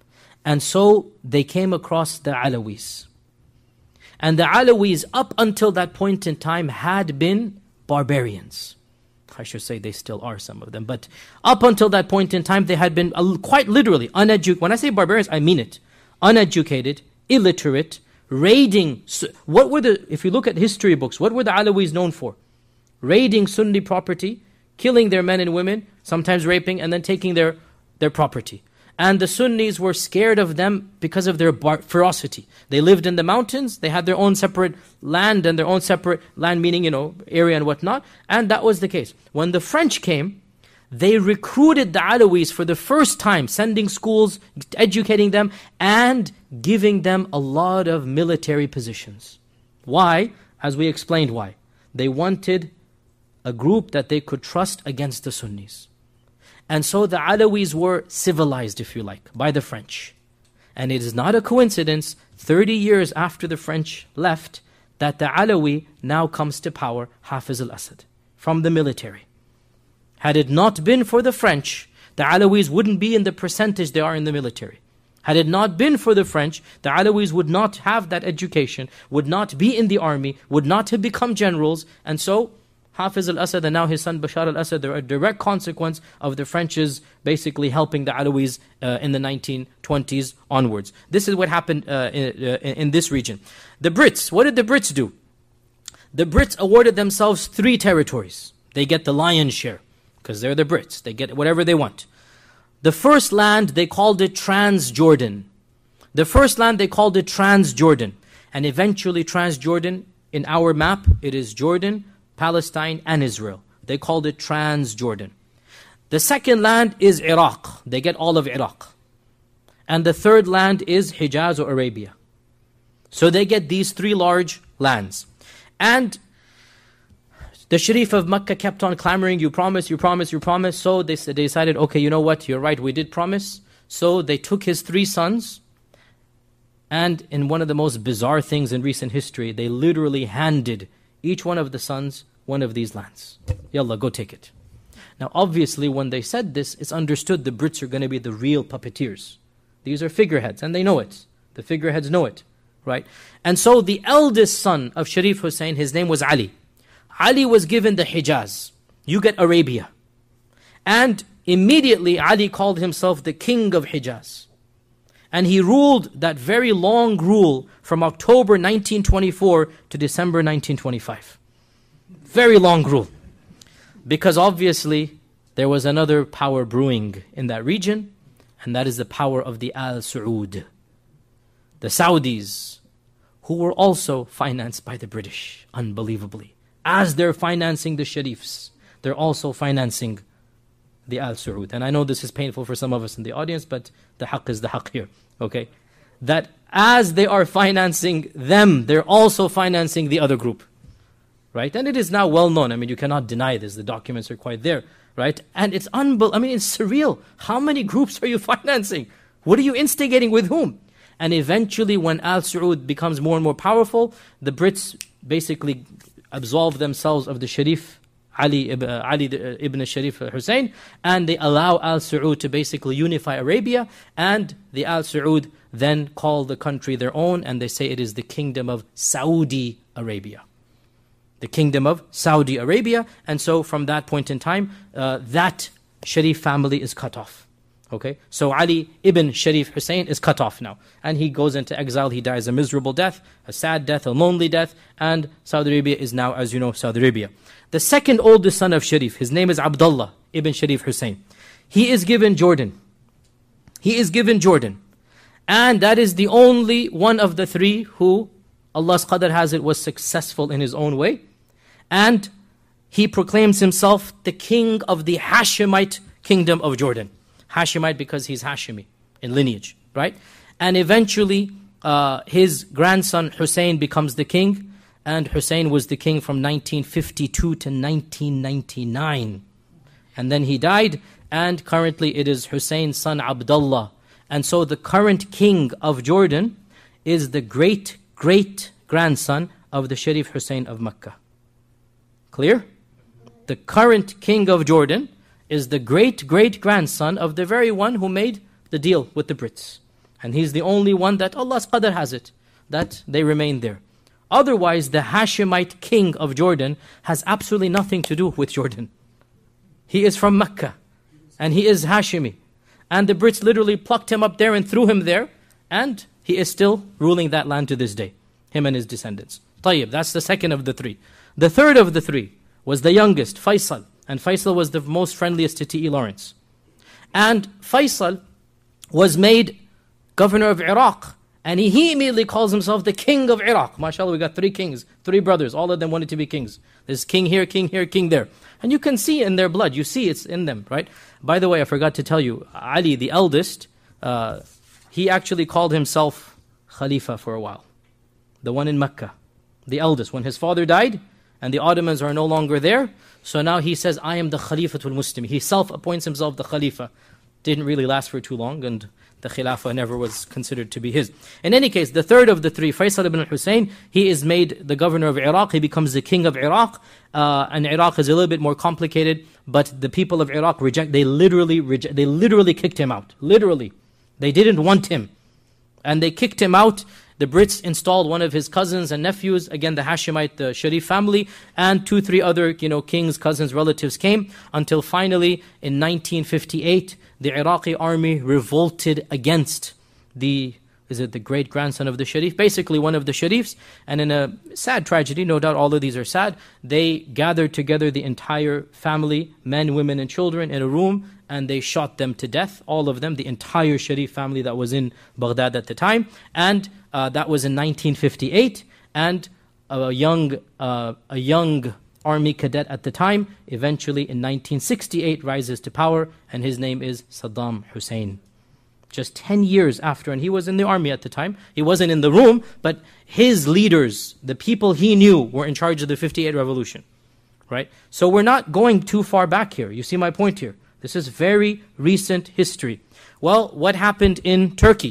And so they came across the Alawis. And the Alawis, up until that point in time, had been barbarians. I should say they still are, some of them. But up until that point in time, they had been uh, quite literally uneducated. When I say barbarians, I mean it. Uneducated, illiterate, raiding. What were the, if you look at history books, what were the Alawis known for? Raiding Sunni property, killing their men and women, sometimes raping, and then taking their, their property. And the Sunnis were scared of them because of their bar- ferocity. They lived in the mountains, they had their own separate land and their own separate land, meaning, you know, area and whatnot. And that was the case. When the French came, they recruited the Alawis for the first time, sending schools, educating them, and giving them a lot of military positions. Why? As we explained why. They wanted a group that they could trust against the Sunnis. And so the Alawis were civilized, if you like, by the French. And it is not a coincidence, thirty years after the French left, that the Alawi now comes to power, Hafiz al-Assad, from the military. Had it not been for the French, the Alawis wouldn't be in the percentage they are in the military. Had it not been for the French, the Alawis would not have that education, would not be in the army, would not have become generals, and so Hafiz al-Assad and now his son Bashar al-Assad, they're a direct consequence of the French's basically helping the Alawis uh, in the nineteen twenties onwards. This is what happened uh, in, uh, in this region. The Brits, what did the Brits do? The Brits awarded themselves three territories. They get the lion's share, because they're the Brits. They get whatever they want. The first land, they called it Transjordan. The first land, they called it Transjordan. And eventually Transjordan, in our map, it is Jordan, Palestine, and Israel. They called it Transjordan. The second land is Iraq. They get all of Iraq. And the third land is Hijaz or Arabia. So they get these three large lands. And the Sharif of Mecca kept on clamoring, you promise, you promise, you promise. So they, they decided, okay, you know what, you're right, we did promise. So they took his three sons, and in one of the most bizarre things in recent history, they literally handed each one of the sons one of these lands. Yalla, go take it. Now obviously when they said this, it's understood the Brits are going to be the real puppeteers. These are figureheads, and they know it. The figureheads know it, right? And so the eldest son of Sharif Hussein, his name was Ali. Ali was given the Hijaz. You get Arabia. And immediately Ali called himself the king of Hijaz. And he ruled that very long rule from October nineteen twenty-four to December nineteen twenty-five. Very long rule. Because obviously there was another power brewing in that region, and that is the power of the Al Saud. The Saudis, who were also financed by the British, unbelievably. As they're financing the Sharifs, they're also financing the Al Saud. And I know this is painful for some of us in the audience, but the haqq is the haqq here, okay? That as they are financing them, they're also financing the other group, right? And it is now well known. I mean, you cannot deny this. The documents are quite there, right? And it's unbelievable. I mean, it's surreal. How many groups are you financing? What are you instigating with whom? And eventually, when Al Saud becomes more and more powerful, the Brits basically absolve themselves of the Sharif Ali, uh, Ali ibn Sharif Hussein, and they allow Al Saud to basically unify Arabia, and the Al Saud then call the country their own, and they say it is the kingdom of Saudi Arabia. The kingdom of Saudi Arabia, and so from that point in time, uh, that Sharif family is cut off. Okay, so Ali ibn Sharif Hussein is cut off now, and he goes into exile. He dies a miserable death, a sad death, a lonely death, and Saudi Arabia is now, as you know, Saudi Arabia. The second oldest son of Sharif, his name is Abdullah ibn Sharif Hussein. He is given Jordan. He is given Jordan. And that is the only one of the three who, Allah's qadr has it, was successful in his own way. And he proclaims himself the king of the Hashemite kingdom of Jordan. Hashemite because he's Hashemi in lineage, right? And eventually uh, his grandson Hussein becomes the king, and Hussein was the king from nineteen fifty-two to nineteen ninety-nine. And then he died, and currently it is Hussein's son Abdullah. And so the current king of Jordan is the great-great-grandson of the Sharif Hussein of Mecca. Clear? The current king of Jordan is the great-great-grandson of the very one who made the deal with the Brits. And he's the only one that Allah's qadr has it, that they remain there. Otherwise, the Hashemite king of Jordan has absolutely nothing to do with Jordan. He is from Mecca, and he is Hashemi. And the Brits literally plucked him up there and threw him there, and he is still ruling that land to this day, him and his descendants. Tayyib, that's the second of the three. The third of the three was the youngest, Faisal. And Faisal was the most friendliest to T E Lawrence. And Faisal was made governor of Iraq. And he, he immediately calls himself the king of Iraq. MashaAllah, we got three kings, three brothers. All of them wanted to be kings. There's king here, king here, king there. And you can see in their blood. You see it's in them, right? By the way, I forgot to tell you, Ali, the eldest, uh, he actually called himself Khalifa for a while. The one in Mecca. The eldest. When his father died, and the Ottomans are no longer there, so now he says, I am the Khalifatul Muslim. He self-appoints himself the Khalifa. Didn't really last for too long, and the Khilafah never was considered to be his. In any case, the third of the three, Faisal ibn Hussein, he is made the governor of Iraq. He becomes the king of Iraq. Uh, and Iraq is a little bit more complicated, but the people of Iraq reject, they literally, reject, they literally kicked him out. Literally. They didn't want him. And they kicked him out. The Brits installed one of his cousins and nephews, again the Hashemite, the Sharif family, and two, three other, you know, kings, cousins, relatives came, until finally in nineteen fifty-eight, the Iraqi army revolted against the, is it the great-grandson of the Sharif? Basically one of the Sharifs, and in a sad tragedy, no doubt all of these are sad, they gathered together the entire family, men, women, and children in a room, and they shot them to death, all of them, the entire Sharif family that was in Baghdad at the time. And uh, that was in nineteen fifty-eight, and a young, uh, a young army cadet at the time, eventually in nineteen sixty-eight rises to power, and his name is Saddam Hussein. Just ten years after, and he was in the army at the time. He wasn't in the room, but his leaders, the people he knew, were in charge of the fifty-eight revolution. Right? So we're not going too far back here. You see my point here? This is very recent history. Well, what happened in Turkey?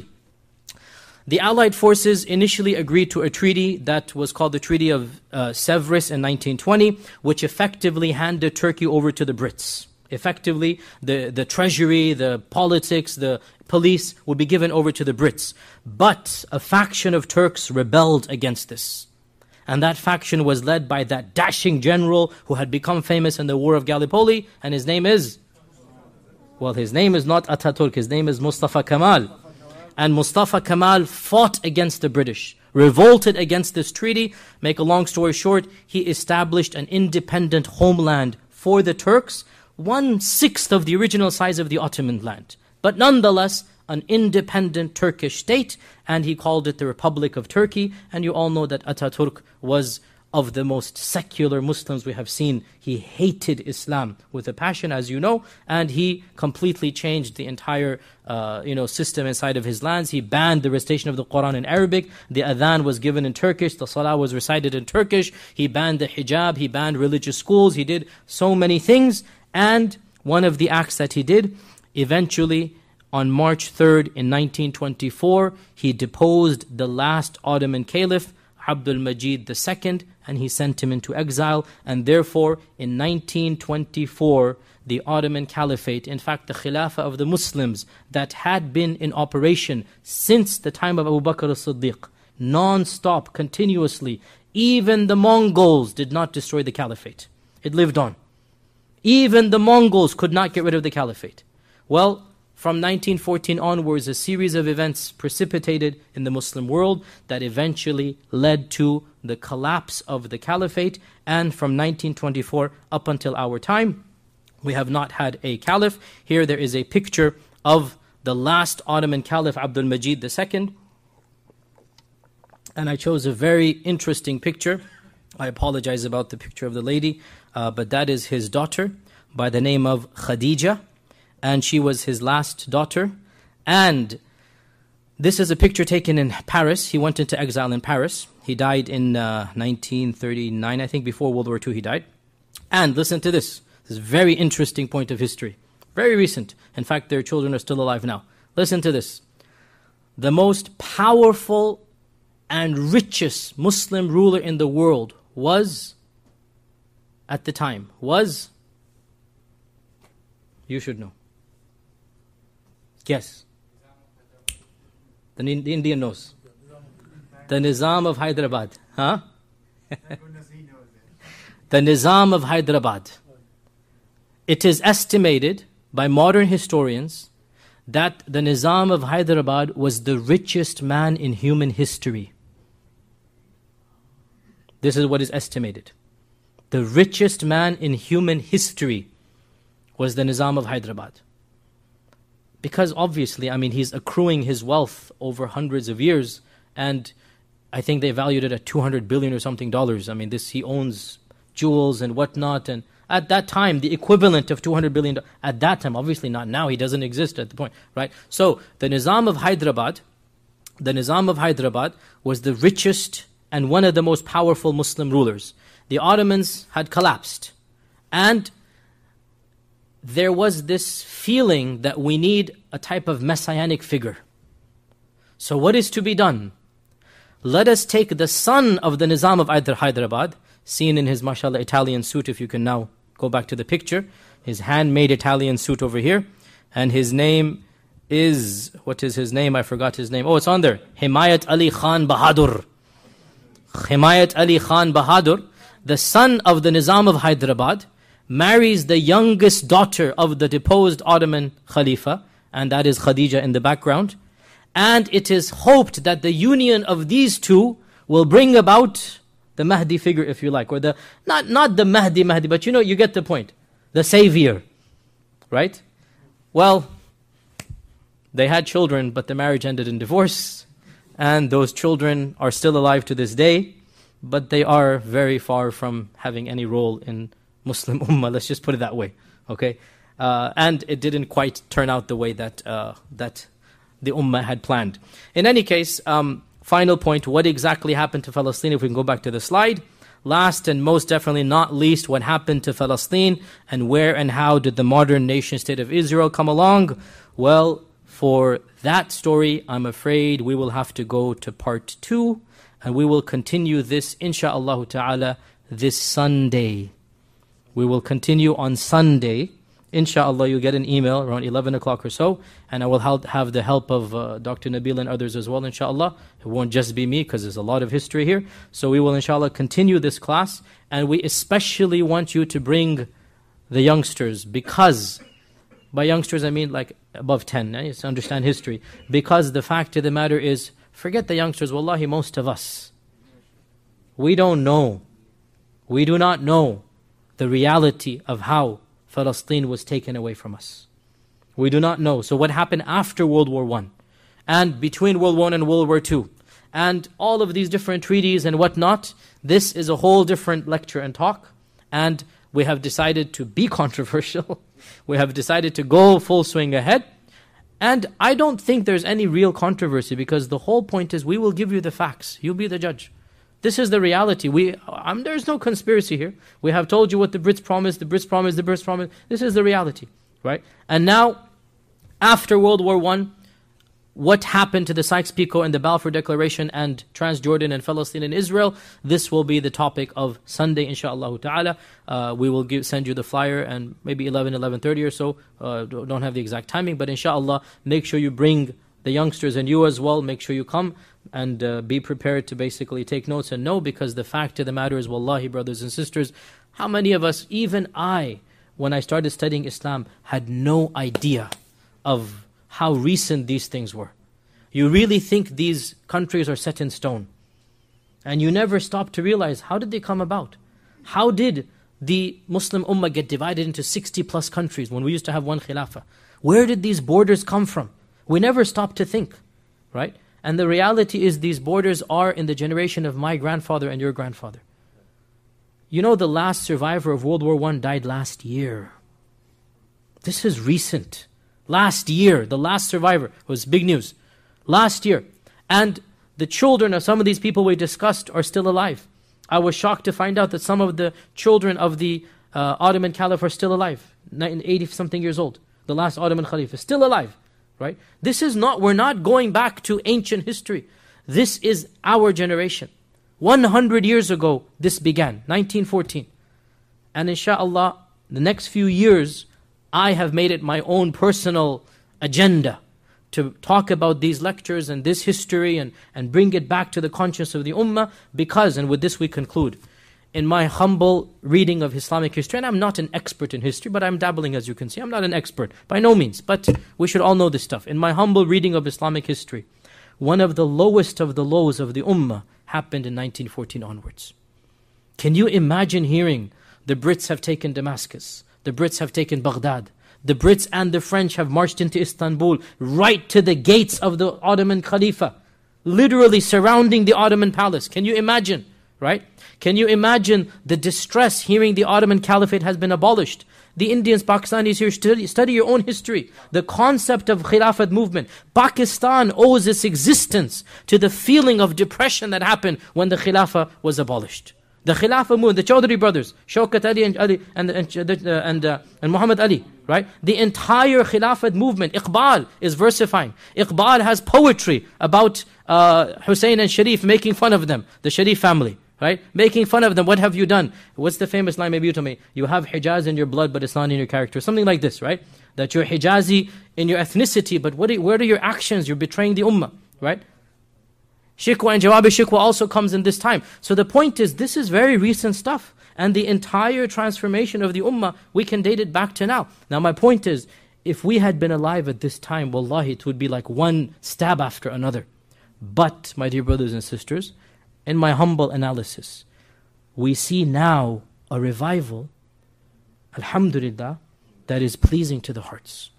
The Allied forces initially agreed to a treaty that was called the Treaty of uh, Sevres in nineteen twenty, which effectively handed Turkey over to the Brits. Effectively, the, the treasury, the politics, the police would be given over to the Brits. But a faction of Turks rebelled against this. And that faction was led by that dashing general who had become famous in the War of Gallipoli, and his name is... Well, his name is not Ataturk, his name is Mustafa Kemal. And Mustafa Kemal fought against the British, revolted against this treaty. Make a long story short, he established an independent homeland for the Turks, one-sixth of the original size of the Ottoman land. But nonetheless, an independent Turkish state, and he called it the Republic of Turkey. And you all know that Ataturk was of the most secular Muslims we have seen. He hated Islam with a passion, as you know, and he completely changed the entire uh, you know, system inside of his lands. He banned the recitation of the Quran in Arabic. The adhan was given in Turkish. The salah was recited in Turkish. He banned the hijab. He banned religious schools. He did so many things. And one of the acts that he did, eventually, on March third in nineteen twenty-four, he deposed the last Ottoman caliph, Abdul Majid the Second, and he sent him into exile. And therefore, in nineteen twenty-four, the Ottoman Caliphate, in fact the Khilafah of the Muslims that had been in operation since the time of Abu Bakr as-Siddiq, non-stop, continuously, even the Mongols did not destroy the Caliphate. It lived on. Even the Mongols could not get rid of the Caliphate. Well, from nineteen fourteen onwards, a series of events precipitated in the Muslim world that eventually led to the collapse of the Caliphate. And from nineteen twenty-four up until our time, we have not had a caliph. Here there is a picture of the last Ottoman Caliph, Abdul Majid the Second. And I chose a very interesting picture. I apologize about the picture of the lady, uh, but that is his daughter by the name of Khadija. And she was his last daughter. And this is a picture taken in Paris. He went into exile in Paris. He died in uh, nineteen thirty-nine, I think, before World War Two he died. And listen to this. This is a very interesting point of history. Very recent. In fact, their children are still alive now. Listen to this. The most powerful and richest Muslim ruler in the world was, at the time, was, you should know. Guess. The, the Indian knows. The Nizam of Hyderabad. Huh? The Nizam of Hyderabad. It is estimated by modern historians that the Nizam of Hyderabad was the richest man in human history. This is what is estimated. The richest man in human history was the Nizam of Hyderabad. Because obviously, I mean, he's accruing his wealth over hundreds of years, and I think they valued it at two hundred billion or something dollars. I mean, this he owns jewels and whatnot, and at that time, the equivalent of two hundred billion dollars, at that time, obviously not now, he doesn't exist at the point, right? So, the Nizam of Hyderabad, the Nizam of Hyderabad was the richest and one of the most powerful Muslim rulers. The Ottomans had collapsed, and there was this feeling that we need a type of messianic figure. So what is to be done? Let us take the son of the Nizam of Hyderabad, seen in his, mashallah, Italian suit, if you can now go back to the picture. His handmade Italian suit over here. And his name is, what is his name? I forgot his name. Oh, it's on there. Himayat Ali Khan Bahadur. Himayat Ali Khan Bahadur, the son of the Nizam of Hyderabad, marries the youngest daughter of the deposed Ottoman Khalifa, and that is Khadija in the background. And it is hoped that the union of these two will bring about the Mahdi figure, if you like, or the, not, not the Mahdi Mahdi, but you know, you get the point. The savior, right? Well, they had children, but the marriage ended in divorce, and those children are still alive to this day, but they are very far from having any role in Muslim Ummah, let's just put it that way, okay? Uh, and it didn't quite turn out the way that uh, that the Ummah had planned. In any case, um, final point, what exactly happened to Palestine, if we can go back to the slide. Last and most definitely not least, what happened to Palestine, and where and how did the modern nation state of Israel come along? Well, for that story, I'm afraid we will have to go to part two, and we will continue this, insha'Allah ta'ala, this Sunday. We will continue on Sunday. Insha'Allah, you'll get an email around eleven o'clock or so, and I will have the help of uh, Doctor Nabil and others as well, insha'Allah. It won't just be me, because there's a lot of history here. So we will, insha'Allah, continue this class, and we especially want you to bring the youngsters, because, by youngsters I mean like above ten, eh? To understand history. Because the fact of the matter is, forget the youngsters, wallahi, most of us, we don't know, we do not know the reality of how Palestine was taken away from us. We do not know. So what happened after World War One, and between World War One and World War Two, and all of these different treaties and whatnot, this is a whole different lecture and talk, and we have decided to be controversial. We have decided to go full swing ahead, and I don't think there's any real controversy, because the whole point is we will give you the facts. You'll be the judge. This is the reality. We, um, there's no conspiracy here. We have told you what the Brits promised, the Brits promised, the Brits promised. This is the reality, right? And now, after World War One, what happened to the Sykes-Picot and the Balfour Declaration and Transjordan and Palestine and Israel. This will be the topic of Sunday, inshaAllah ta'ala. Uh, we will give, send you the flyer, and maybe eleven, eleven thirty or so. Uh, don't have the exact timing, but inshaAllah, make sure you bring the youngsters and you as well. Make sure you come and uh, be prepared to basically take notes and know, because the fact of the matter is, wallahi, brothers and sisters, how many of us, even I, when I started studying Islam, had no idea of how recent these things were. You really think these countries are set in stone. And you never stop to realize, how did they come about? How did the Muslim Ummah get divided into sixty plus countries when we used to have one Khilafah? Where did these borders come from? We never stop to think, right? And the reality is, these borders are in the generation of my grandfather and your grandfather. You know, the last survivor of World War One died last year. This is recent. Last year, the last survivor was big news. Last year. And the children of some of these people we discussed are still alive. I was shocked to find out that some of the children of the uh, Ottoman Caliph are still alive. eighty something years old. The last Ottoman Caliph is still alive. Right? This is not, we're not going back to ancient history. This is our generation. one hundred years ago, this began, nineteen fourteen. And inshaAllah, the next few years, I have made it my own personal agenda to talk about these lectures and this history and, and bring it back to the conscience of the Ummah, because, and with this we conclude, in my humble reading of Islamic history, and I'm not an expert in history, but I'm dabbling, as you can see. I'm not an expert, by no means, but we should all know this stuff. In my humble reading of Islamic history, one of the lowest of the lows of the Ummah happened in nineteen fourteen onwards. Can you imagine hearing the Brits have taken Damascus, the Brits have taken Baghdad, the Brits and the French have marched into Istanbul, right to the gates of the Ottoman Khalifa, literally surrounding the Ottoman palace? Can you imagine, right? Can you imagine the distress hearing the Ottoman Caliphate has been abolished? The Indians, Pakistanis here, study, study your own history. The concept of Khilafat movement. Pakistan owes its existence to the feeling of depression that happened when the Khilafah was abolished. The Khilafah movement, the Chaudhry brothers, Shaukat Ali and Ali and and, uh, and, uh, and Muhammad Ali, right? The entire Khilafat movement, Iqbal is versifying. Iqbal has poetry about uh, Hussein and Sharif, making fun of them, the Sharif family, right? Making fun of them. What have you done? What's the famous line? Maybe you tell me. You have Hijaz in your blood, but it's not in your character. Something like this, right? That you're Hijazi in your ethnicity, but what are, where are your actions? You're betraying the Ummah, right? Shikwa and Jawab Shikwa also comes in this time. So the point is, this is very recent stuff. And the entire transformation of the Ummah, we can date it back to now. Now my point is, if we had been alive at this time, wallahi, it would be like one stab after another. But, my dear brothers and sisters, in my humble analysis, we see now a revival, alhamdulillah, that is pleasing to the hearts.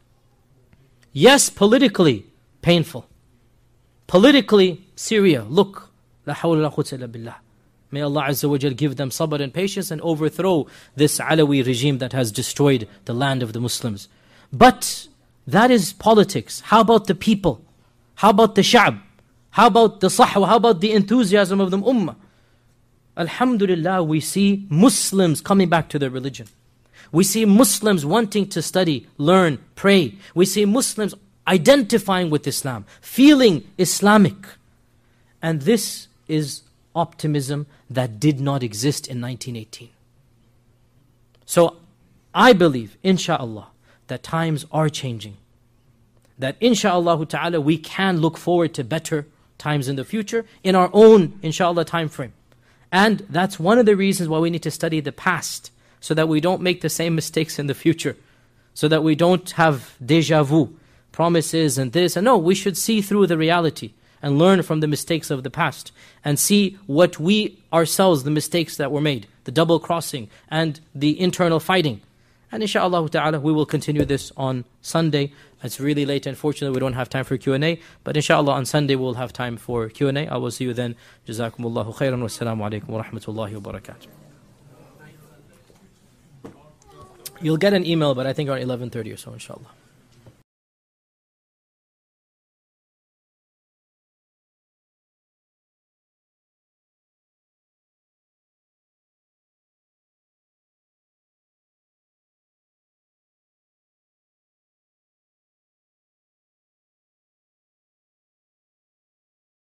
Yes, politically painful. Politically, Syria, look, la hawla la quwwata illa billah. May Allah Azza wa Jal give them sabr and patience and overthrow this Alawi regime that has destroyed the land of the Muslims. But that is politics. How about the people? How about the sha'b? How about the sahwa? How about the enthusiasm of the ummah? Alhamdulillah, we see Muslims coming back to their religion. We see Muslims wanting to study, learn, pray. We see Muslims identifying with Islam, feeling Islamic. And this is optimism that did not exist in nineteen eighteen. So I believe, insha'Allah, that times are changing. That insha'Allah ta'ala we can look forward to better times in the future in our own, insha'Allah, time frame. And that's one of the reasons why we need to study the past, so that we don't make the same mistakes in the future, so that we don't have deja vu, promises and this. And no, we should see through the reality and learn from the mistakes of the past and see what we ourselves, the mistakes that were made, the double crossing and the internal fighting. And insha'Allah ta'ala, we will continue this on Sunday. It's really late, unfortunately we don't have time for Q and A, but insha'Allah on Sunday we'll have time for Q and A. I will see you then. Jazakumullahu khairan, wassalamu alaikum wa rahmatullahi wa barakatuh. You'll get an email, but I think around eleven thirty or so, inshallah.